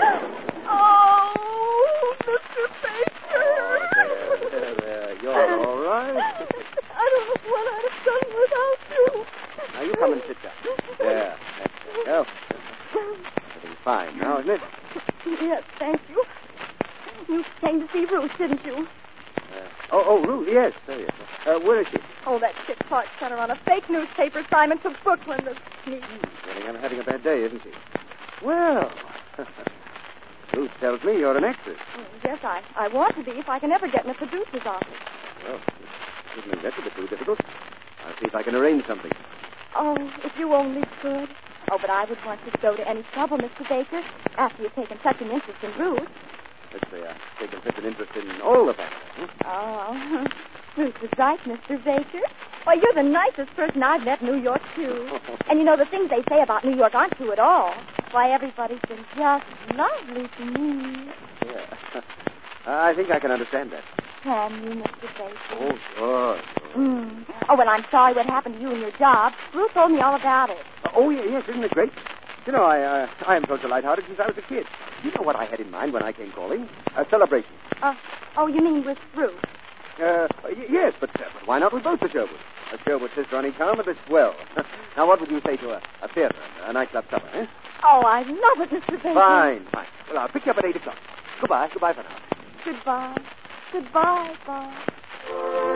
Oh, Mister Baker. Oh, there, there, there. You're all right. I don't know what I'd have done without you. Now, you come and sit down. There. That's it. Well, everything's fine now, isn't it? Yes, thank you. You came to see Ruth, didn't you? Uh, oh, oh, Ruth, yes. There yes. Uh, where is she? Oh, that Kit Clark sent her on a fake newspaper assignment to Brooklyn this week. Getting, I'm having a bad day, isn't she? Well, Ruth tells me you're an actress. Oh, yes, I, I want to be if I can ever get in a producer's office. Well, certainly that's a bit too difficult. I'll see if I can arrange something. Oh, if you only could. Oh, but I would want you to go to any trouble, Mister Baker, after you've taken such an interest in Ruth. Let's say I've taken such an interest in all the family. Hmm? Oh, Ruth was right, Mister Baker. Why, you're the nicest person I've met in New York, too. And you know, the things they say about New York aren't true at all. Why, everybody's been just lovely to me. Yeah. I think I can understand that. Can you, Mister Baker? Oh, sure. sure. Mm. Oh, well, I'm sorry what happened to you and your job. Ruth told me all about it. Oh, yeah, yes, isn't it great? You know, I uh, I am so lighthearted since I was a kid. You know what I had in mind when I came calling? A celebration. Uh, oh, you mean with Ruth? Uh, y- yes, but, uh, but why not with both the Sherwoods? A Sherwood sister on each arm and a swell. Now, what would you say to a, a theater, a nightclub supper, eh? Oh, I love it, Mister Baker. Fine, fine. Well, I'll pick you up at eight o'clock. Goodbye, goodbye for now. Goodbye. Goodbye, Bob.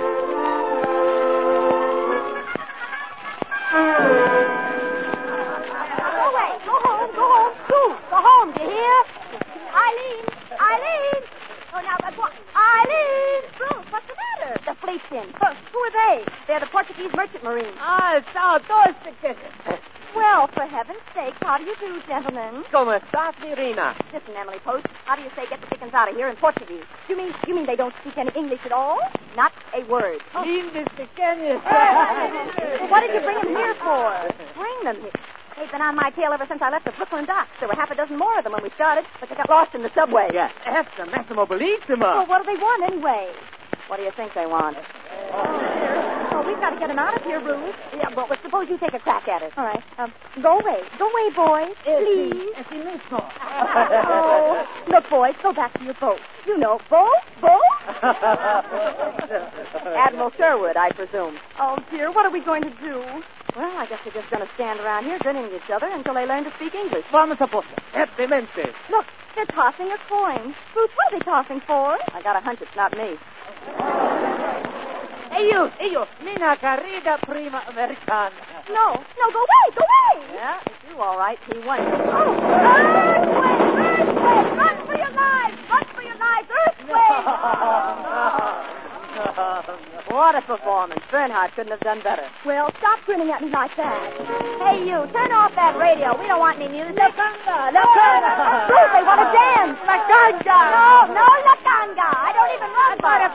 Go away. Go home. Go home. Ruth, go home. Do you hear? Eileen. Eileen. Oh, now, that's what. Eileen. Ruth, what's the matter? The fleet's in. Who, who are they? They're the Portuguese merchant marine. Ah, ciao, Dorsica. Well, for heaven's sake, how do you do, gentlemen? Come estás, Irina? Listen, Emily Post, how do you say get the chickens out of here in Portuguese? You mean you mean they don't speak any English at all? Not a word. Lindes pequeñas. Well, what did you bring them here for? Bring them here? They've been on my tail ever since I left the Brooklyn docks. There were half a dozen more of them when we started, but they got lost in the subway. Yeah, esta massimo bellissima. Well, what do they want anyway? What do you think they want? Oh, we've got to get them out of here, Ruth. Yeah, well, suppose you take a crack at it. All right. Um, go away. Go away, boys. Please. Oh, look, boys, go back to your boat. You know, boat, boat. Admiral Sherwood, I presume. Oh, dear, what are we going to do? Well, I guess we're just going to stand around here grinning at each other until they learn to speak English. Vamos a posto. Excelente. Look, they're tossing a coin. Ruth, what are they tossing for? I got a hunch it's not me. Hey, you, hey, you. Mina carrida prima americana. No, no, go away, go away. Yeah, it's you, all right. He won. Oh, earthquake, earthquake, run for your lives, run for your lives, earthquake. What a performance. Bernhardt couldn't have done better. Well, stop grinning at me like that. Hey, you, turn off that radio. We don't want any music. La Ganga, La Ganga. Ruth, they want to dance. La Ganga. No, no, La Ganga. I don't even run for it.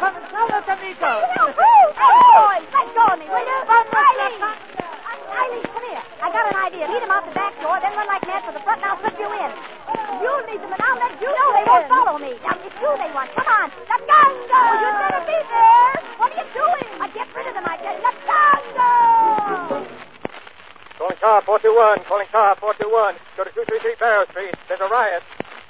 Hey, boys, let go of me, will you? Eileen. Eileen, come here. I got an idea. Lead them out the back door, then run like mad for the front, and I'll slip you in. You lead them, and I'll let you No, they in. won't follow me. Now, it's you they want. Come on. La Ganga. Oh, you'd better be there. What are you doing? I get rid of them, I tell you. La Ganga. Calling car four two one. Calling car four two one. Go to two three three Barrow Street. There's a riot.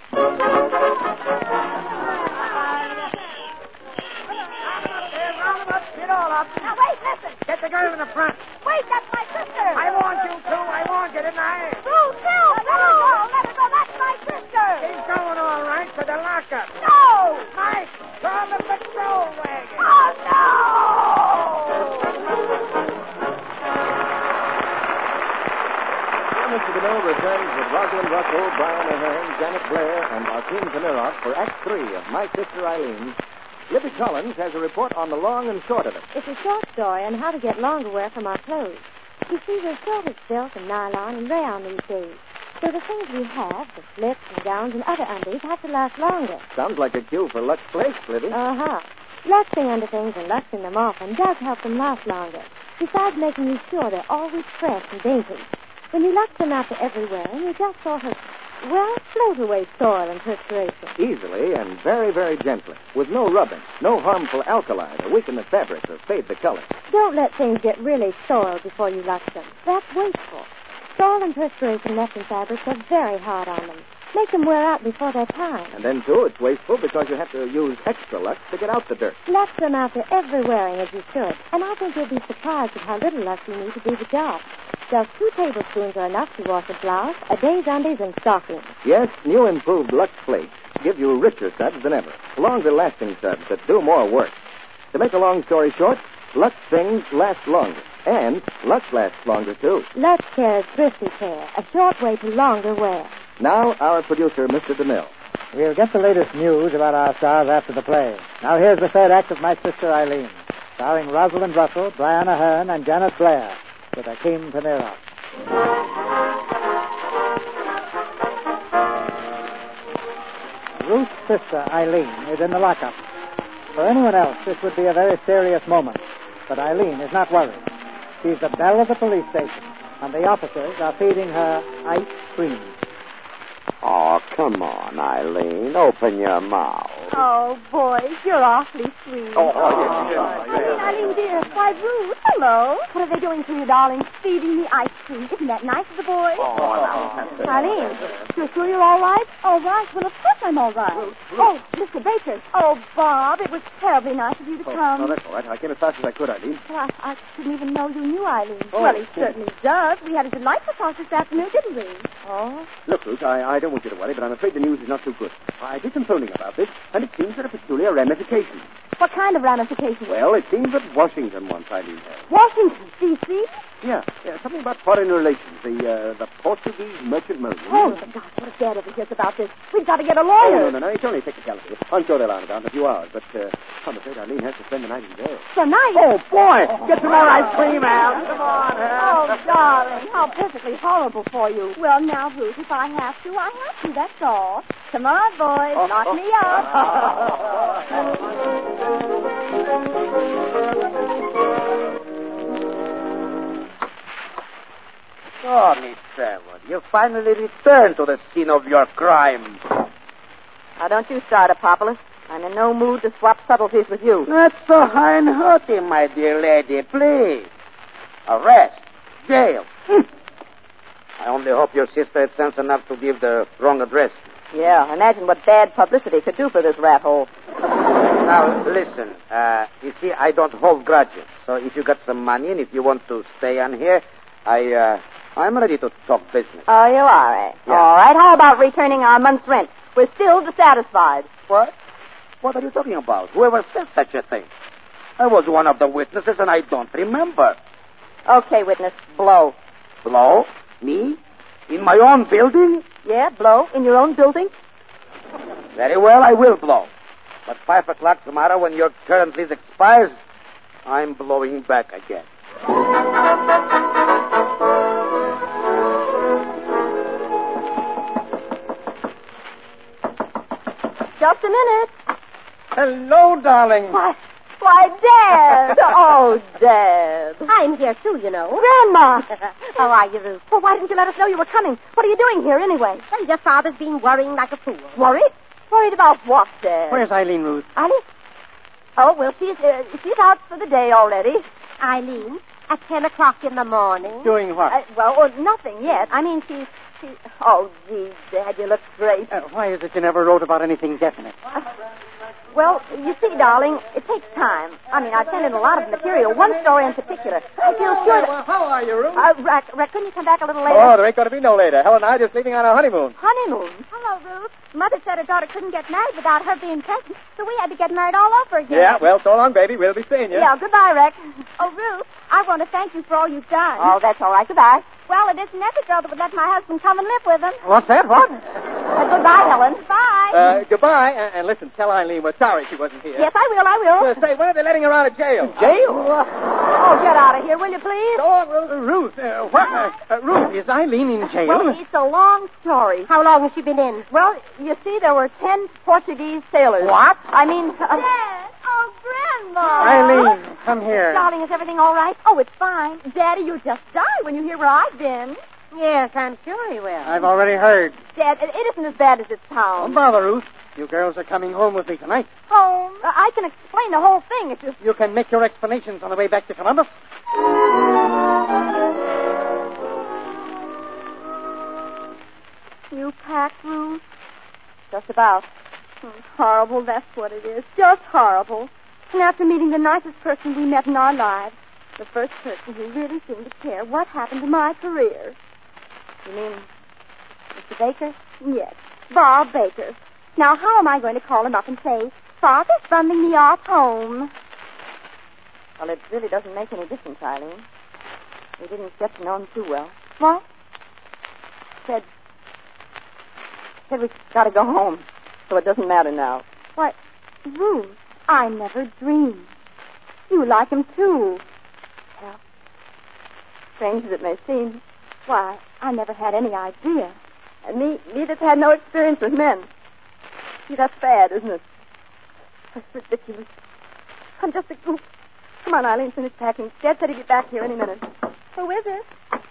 Get all up. Now, wait, listen. Get the girl in the front. Wait, that's my sister. I warned you, too. I warned you, didn't I? Ruth, help. Let her go. Let her go. That's my sister. She's going all right to the lockup. No. Mike, call the patrol wagon. Oh, no. Promise to be over returns with Rosalind Russell, Brian Ahern, Janet Blair, and Akeem Tamirov for Act Three of My Sister Eileen. Libby Collins has a report on the long and short of it. It's a short story on how to get longer wear from our clothes. You see, we're short of silk and nylon and rayon these days. So the things we have, the slips and gowns and other undies, have to last longer. Sounds like a cue for Lux Flakes, Libby. Uh-huh. Luxing under things and luxing them often does help them last longer, besides making you sure they're always fresh and dainty. When you lux them out to everywhere, you just sort of, well, float away soil and perspiration. Easily and very, very gently, with no rubbing, no harmful alkali to weaken the fabric or fade the color. Don't let things get really soiled before you lux them. That's wasteful. Soil and perspiration left in fabrics are very hard on them. Make them wear out before their time. And then, too, it's wasteful because you have to use extra lux to get out the dirt. Lux them out to every wearing as you should, and I think you'll be surprised at how little lux you need to do the job. Just two tablespoons are enough to wash a blouse, a day's undies, and stockings. Yes, new improved Lux Flakes give you richer suds than ever, longer-lasting suds that do more work. To make a long story short, Lux things last longer, and Lux lasts longer, too. Lux Care is thrifty care, a short way to longer wear. Now, our producer, Mister DeMille. We'll get the latest news about our stars after the play. Now here's the third act of My Sister Eileen, starring Rosalind Russell, Brian Ahern, and Janet Blair, with Akeem Tamirov. Ruth's sister, Eileen, is in the lockup. For anyone else, this would be a very serious moment, but Eileen is not worried. She's the belle of the police station, and the officers are feeding her ice cream. Oh, come on, Eileen. Open your mouth. Oh, boys, you're awfully sweet. Oh, oh, yes, Eileen, Eileen, dear. Why, Ruth, hello. What are they doing to you, darling? Feeding me ice cream. Isn't that nice of the boys? Oh, Eileen, you're sure you're all right? All right. Well, of course I'm all right. Oh, Mister Baker. Oh, Bob, it was terribly nice of you to come. Oh, that's all right. I came as fast as I could, Eileen. Well, I, I didn't even know you knew Eileen. Oh. Well, he certainly does. We had a delightful talk this afternoon, didn't we? Oh? Look, Ruth, I, I don't want you to worry, but I'm afraid the news is not too good. I did some phoning about this, and it seems there are peculiar ramifications. What kind of ramifications? Well, it seems that Washington wants Eileen here. Washington, D C? Yeah, yeah, something about foreign relations. The uh, the Portuguese merchant marine. Oh, my gosh, what if Dad ever hears about this? We've got to get a Oh, lawyer. no, no, no, it's only a technicality. I'm sure they'll iron it out in a few hours, but uh, I'm afraid Eileen has to spend the night in jail. Tonight? Oh, boy! Get some more ice cream, Al. Come on, Al. Oh, darling, how perfectly horrible for you. Well, now, Ruth, if I have to, I have to, that's all. Come on, boys, knock me Oh, Miss Trevor, you finally returned to the scene of your crime. Now, don't you start, Apopolis. I'm in no mood to swap subtleties with you. Not so high and haughty, my dear lady, please. Arrest. Jail. I only hope your sister had sense enough to give the wrong address. Yeah, imagine what bad publicity could do for this rat hole. Now, listen. Uh, you see, I don't hold grudges. So if you got some money and if you want to stay on here, I, uh, I'm ready to talk business. Oh, you are, eh? Yeah. All right, how about returning our month's rent? We're still dissatisfied. What? What are you talking about? Whoever said such a thing? I was one of the witnesses and I don't remember. Okay, witness, blow. Blow? Me? In my own building? Yeah, blow in your own building? Very well, I will blow. But five o'clock tomorrow, when your current lease expires, I'm blowing back again. Just a minute. Hello, darling. Why, why, Dad. Oh, Dad. I'm here, too, you know. Grandma. How are you, Ruth? Well, why didn't you let us know you were coming? What are you doing here, anyway? Well, your father's been worrying like a fool. Worried? Worried about what, Dad? Where's Eileen, Ruth? Eileen? Oh, well, she's, uh, she's out for the day already. Eileen, at ten o'clock in the morning. Doing what? Uh, well, well, nothing yet. I mean, she's... She... Oh, gee, Dad, you look great. Uh, why is it you never wrote about anything definite? Uh, well, you see, darling, it takes time. I mean, I've sent in a lot of material, one story in particular. I feel sure that... Well, how are you, Ruth? Uh, Rack, Rack, couldn't you come back a little later? Oh, there ain't going to be no later. Helen and I are just leaving on our honeymoon. Honeymoon? Hello, Ruth. Mother said her daughter couldn't get married without her being present, so we had to get married all over again. Yeah, well, so long, baby. We'll be seeing you. Yeah, goodbye, Rex. Oh, Ruth, I want to thank you for all you've done. Oh, that's all right. Goodbye. Well, it isn't every girl that would let my husband come and live with them. What's that? What? Uh, goodbye, Helen. Bye. Uh, goodbye, and, and listen, tell Eileen we're sorry she wasn't here. Yes, I will, I will. Uh, say, when are they letting her out of jail? Jail? Oh, get out of here, will you, please? Go on, Ruth. Uh, Ruth, uh, what? Uh, uh, Ruth, is Eileen in jail? Well, it's a long story. How long has she been in? Well, you see, there were ten Portuguese sailors. What? I mean... Uh, Dad! Oh, Grandma! Eileen, come here. Darling, is everything all right? Oh, it's fine. Daddy, you'll just die when you hear where I've been. Yes, I'm sure he will. I've already heard. Dad, it, it isn't as bad as it Don't sounds. bother, Ruth. You girls are coming home with me tonight. Home? Uh, I can explain the whole thing if you... You can make your explanations on the way back to Columbus. You packed, Ruth? Just about. Oh, horrible, that's what it is. Just horrible. And after meeting the nicest person we met in our lives, the first person who really seemed to care what happened to my career. You mean Mister Baker? Yes, Bob Baker. Now, how am I going to call him up and say, Father's bundling me off home? Well, it really doesn't make any difference, Eileen. We didn't get to know him too well. What? Said... Said we've got to go home, so it doesn't matter now. Why, Ruth, I never dreamed. You like him, too. Well, strange as it may seem, why, I never had any idea. And me, me that's had no experience with men. See, that's bad, isn't it? That's ridiculous. I'm just a goof. Come on, Eileen, finish packing. Dad said he'd be back here any minute. Who is it?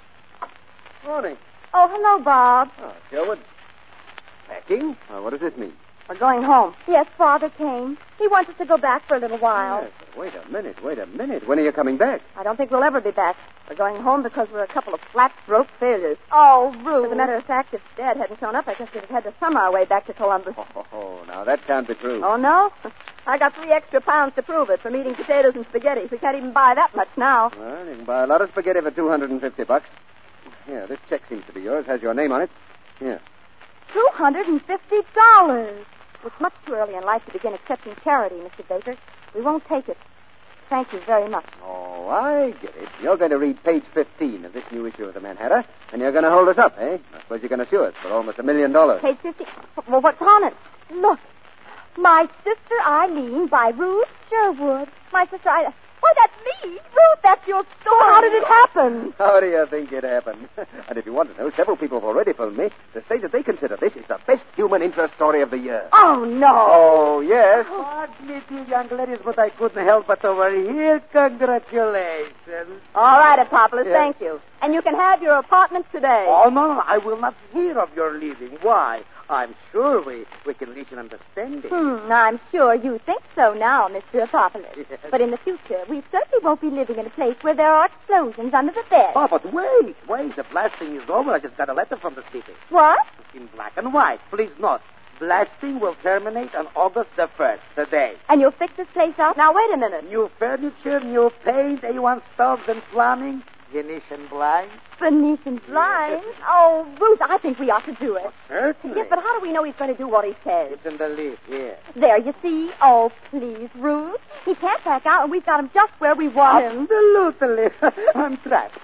Morning. Oh, hello, Bob. Oh, Sherwood. Packing? Oh, what does this mean? We're going home. Yes, Father came. He wants us to go back for a little while. Yes, but wait a minute, wait a minute. When are you coming back? I don't think we'll ever be back. We're going home because we're a couple of flat-throat failures. Oh, Ruth. As a matter of fact, if Dad hadn't shown up, I guess we'd have had to sum our way back to Columbus. Oh, oh, oh, now that can't be true. Oh, no? I got three extra pounds to prove it from eating potatoes and spaghetti. We can't even buy that much now. Well, you can buy a lot of spaghetti for two hundred fifty bucks. Here, this check seems to be yours. Has your name on it. Here. two hundred fifty dollars. It's much too early in life to begin accepting charity, Mister Baker. We won't take it. Thank you very much. Oh, I get it. You're going to read page fifteen of this new issue of the Manhattan, and you're going to hold us up, eh? I suppose you're going to sue us for almost a million dollars. Page fifteen. Well, what's on it? Look. My Sister Eileen by Ruth Sherwood. My sister Eileen. Why, that's me. Ruth, that's your story. Well, how did it happen? How do you think it happened? And if you want to know, several people have already phoned me to say that they consider this is the best human interest story of the year. Oh, no. Oh, yes. Pardon me, dear young ladies, but I couldn't help but overhear. Congratulations. All right, Apopolis, Yes. thank you. And you can have your apartment today. Oh, no, no, I will not hear of your leaving. Why? I'm sure we, we can reach an understanding. Hmm, I'm sure you think so now, Mister Apopolis. Yes. But in the future, we certainly won't be living in a place where there are explosions under the bed. Oh, but wait, wait. The blasting is over. I just got a letter from the city. What? In black and white. Please note, blasting will terminate on August the first, today. And you'll fix this place up? Now, wait a minute. New furniture, new paint, A one stoves and plumbing, Venetian blinds. Venetian blinds? Oh, Ruth, I think we ought to do it. Certainly. Yes, but how do we know he's going to do what he says? It's in the list, yes. There, you see? Oh, please, Ruth. He can't back out, and we've got him just where we want him. Absolutely. I'm trapped.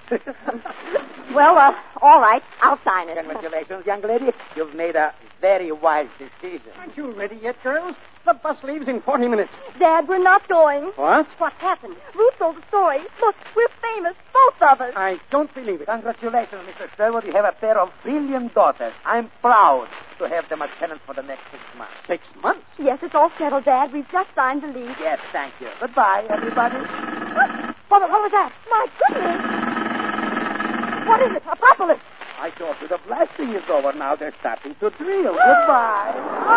Well, uh, all right. I'll sign it. Congratulations, young lady. You've made a very wise decision. Aren't you ready yet, girls? The bus leaves in forty minutes. Dad, we're not going. What? What's happened? Ruth told a story. Look, we're famous, both of us. I don't believe it. Congratulations, Mister Sherwood. You have a pair of brilliant daughters. I'm proud to have them as tenants for the next six months. Six months? Yes, it's all settled, Dad. We've just signed the lease. Yes, thank you. Goodbye, everybody. What, what was that? My goodness. What is it? Apopolis. I told you the blasting is over. Now they're starting to drill. Goodbye.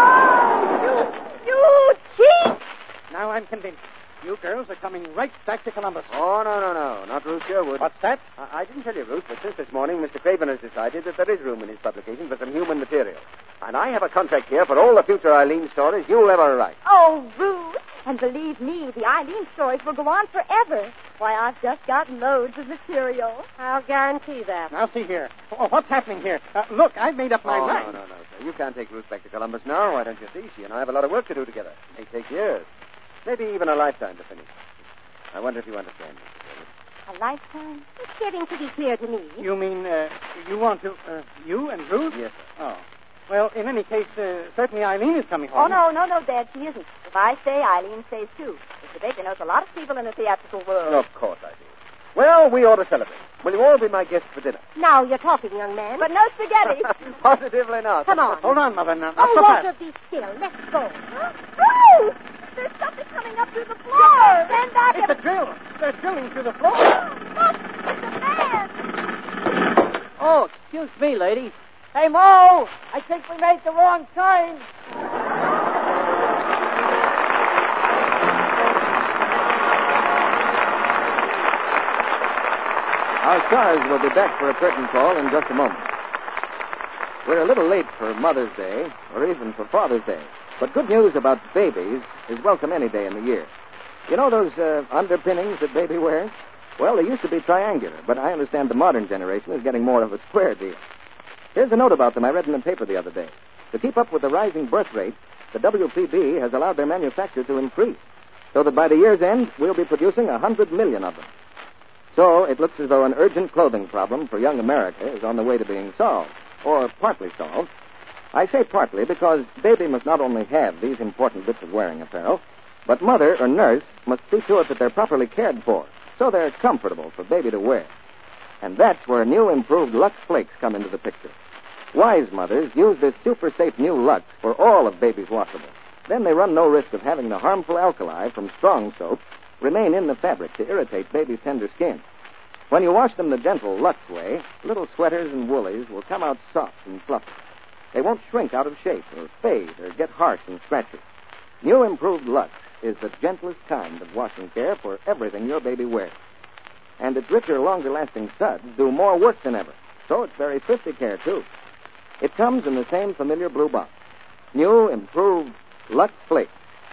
Oh, you, you cheat. Now I'm convinced. You girls are coming right back to Columbus. Oh, no, no, no. Not Ruth Sherwood. What's that? I, I didn't tell you, Ruth, but since this morning, Mister Craven has decided that there is room in his publication for some human material. And I have a contract here for all the future Eileen stories you'll ever write. Oh, Ruth. And believe me, the Eileen stories will go on forever. Why, I've just got loads of material. I'll guarantee that. Now, see here. Oh, what's happening here? Uh, look, I've made up my oh, mind. no, no, no, sir. You can't take Ruth back to Columbus now. Why don't you see? She and I have a lot of work to do together. It may take years. Maybe even a lifetime to finish. I wonder if you understand, Mister Davis. A lifetime? It's getting pretty clear to me. You mean uh, you want to... Uh, you and Ruth? Yes, sir. Oh. Well, in any case, uh, certainly Eileen is coming Oh, home. no, no, no, Dad, she isn't. If I stay, Eileen stays too. Mister Baker knows a lot of people in the theatrical world. Of course I do. Well, we ought to celebrate. Will you all be my guests for dinner? Now you're talking, young man. But no spaghetti. Positively not. Come on. Hold on, Mother. Now, Oh, not so Walter, fast. be still. Let's go. Oh! There's something coming up through the floor. Stand back It's and... a drill. They're drilling through the floor. Look, it's a man. Oh, excuse me, ladies. Hey, Mo, I think we made the wrong turn. Our stars will be back for a curtain call in just a moment. We're a little late for Mother's Day, or even for Father's Day. But good news about babies is welcome any day in the year. You know those uh, underpinnings that baby wears? Well, they used to be triangular, but I understand the modern generation is getting more of a square deal. Here's a note about them I read in the paper the other day. To keep up with the rising birth rate, the W P B has allowed their manufacture to increase, so that by the year's end, we'll be producing a hundred million of them. So it looks as though an urgent clothing problem for young America is on the way to being solved, or partly solved. I say partly because baby must not only have these important bits of wearing apparel, but mother or nurse must see to it that they're properly cared for, so they're comfortable for baby to wear. And that's where new improved Lux Flakes come into the picture. Wise mothers use this super safe new Lux for all of baby's washables. Then they run no risk of having the harmful alkali from strong soap remain in the fabric to irritate baby's tender skin. When you wash them the gentle Lux way, little sweaters and woolies will come out soft and fluffy. They won't shrink out of shape or fade or get harsh and scratchy. New improved Lux is the gentlest kind of washing care for everything your baby wears. And its richer, longer-lasting suds do more work than ever, so it's very thrifty care, too. It comes in the same familiar blue box. New, improved Lux Flakes.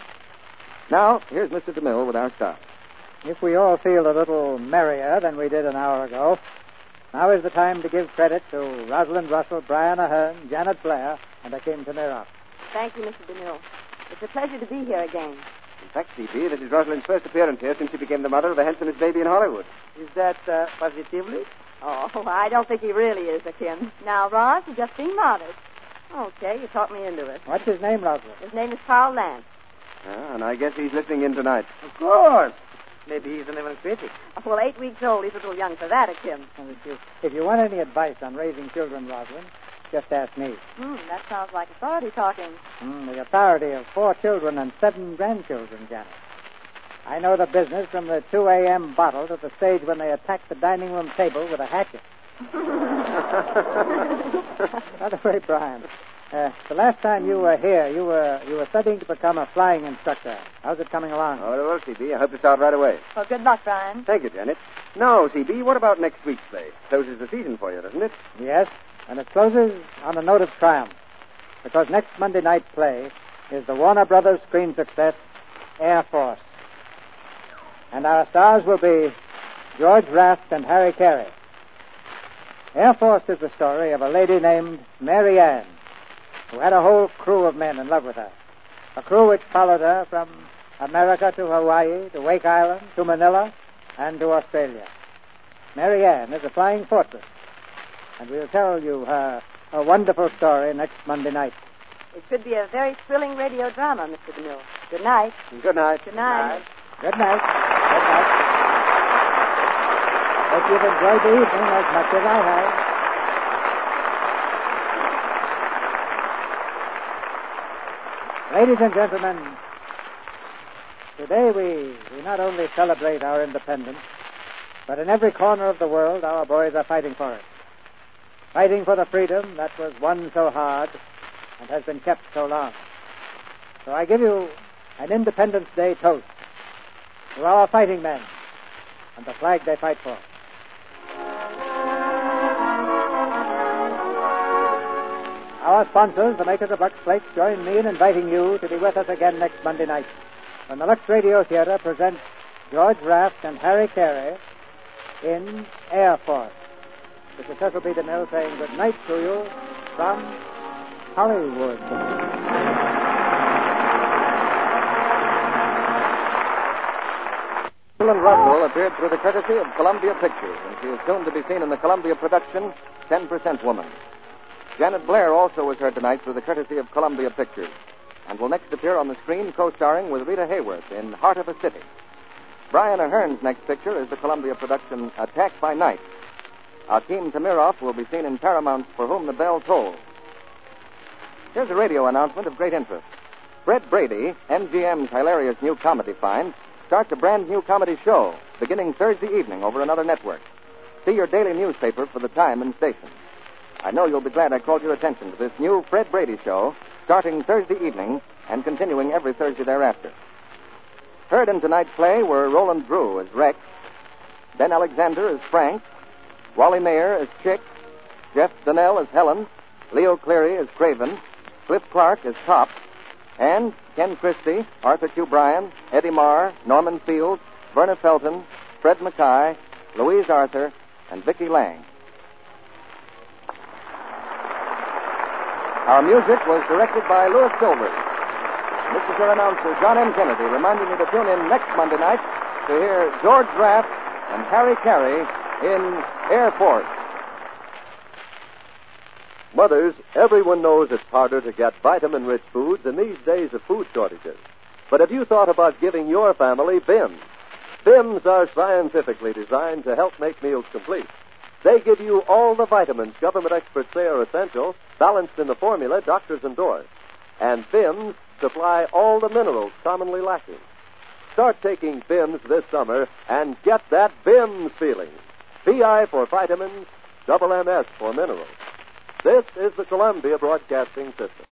Now, here's Mister DeMille with our stars. If we all feel a little merrier than we did an hour ago, now is the time to give credit to Rosalind Russell, Brian Ahern, Janet Blair, and Akim Tamirov. Thank you, Mister DeMille. It's a pleasure to be here again. In fact, C B, this is Rosalind's first appearance here since she became the mother of the handsomest baby in Hollywood. Is that uh, positively? Oh, I don't think he really is, Akim. Now, Roz, you're just being modest. Okay, you talked me into it. What's his name, Rosalind? His name is Carl Lance. Ah, and I guess he's listening in tonight. Of course. Maybe he's an even critic. Well, eight weeks old, he's a little young for that, Akim. And if you, if you want any advice on raising children, Rosalind, just ask me. Hmm, that sounds like authority talking. Mm, the authority of four children and seven grandchildren, Janet. I know the business from the two a.m. bottle to the stage when they attack the dining room table with a hatchet. By the way, Brian, uh, the last time you were here, you were you were studying to become a flying instructor. How's it coming along? Oh, well, C B, I hope to start right away. Well, good luck, Brian. Thank you, Janet. Now, C B, what about next week's play? Closes the season for you, doesn't it? Yes, and it closes on a note of triumph, because next Monday night's play is the Warner Brothers screen success, Air Force. And our stars will be George Raft and Harry Carey. Air Force is the story of a lady named Mary Ann, who had a whole crew of men in love with her. A crew which followed her from America to Hawaii, to Wake Island, to Manila, and to Australia. Mary Ann is a flying fortress, and we'll tell you her, her wonderful story next Monday night. It should be a very thrilling radio drama, Mister DeMille. Good night. Good night. Good night. Good night. Good night. Hope you've enjoyed the evening as much as I have. Ladies and gentlemen, today we, we not only celebrate our independence, but in every corner of the world our boys are fighting for it. Fighting for the freedom that was won so hard and has been kept so long. So I give you an Independence Day toast to our fighting men and the flag they fight for. Our sponsors, the makers of Lux Flakes, join me in inviting you to be with us again next Monday night when the Lux Radio Theater presents George Raft and Harry Carey in Air Force. This is Cecil B. DeMille saying good night to you from Hollywood. Rosalind Russell appeared through the courtesy of Columbia Pictures, and she is soon to be seen in the Columbia production, ten percent Woman. Janet Blair also was heard tonight through the courtesy of Columbia Pictures, and will next appear on the screen co-starring with Rita Hayworth in Heart of a City. Brian Ahern's next picture is the Columbia production Attack by Night. Akim Tamirov will be seen in Paramount's For Whom the Bell Tolls. Here's a radio announcement of great interest. Fred Brady, M G M's hilarious new comedy find, starts a brand new comedy show beginning Thursday evening over another network. See your daily newspaper for the time and station. I know you'll be glad I called your attention to this new Fred Brady show starting Thursday evening and continuing every Thursday thereafter. Heard in tonight's play were Roland Drew as Rex, Ben Alexander as Frank, Wally Mayer as Chick, Jeff Donnell as Helen, Leo Cleary as Craven, Cliff Clark as Top, and Ken Christie, Arthur Q. Bryan, Eddie Marr, Norman Field, Verna Felton, Fred Mackay, Louise Arthur, and Vicki Lang. Our music was directed by Louis Silvers. This is your announcer, John M. Kennedy, reminding you to tune in next Monday night to hear George Raft and Harry Carey in Air Force. Mothers, everyone knows it's harder to get vitamin-rich foods in these days of food shortages. But have you thought about giving your family B I Ms? B I Ms are scientifically designed to help make meals complete. They give you all the vitamins government experts say are essential, balanced in the formula doctors endorse. And B I Ms supply all the minerals commonly lacking. Start taking B I Ms this summer and get that B I Ms feeling. B I for vitamins, double M S for minerals. This is the Columbia Broadcasting System.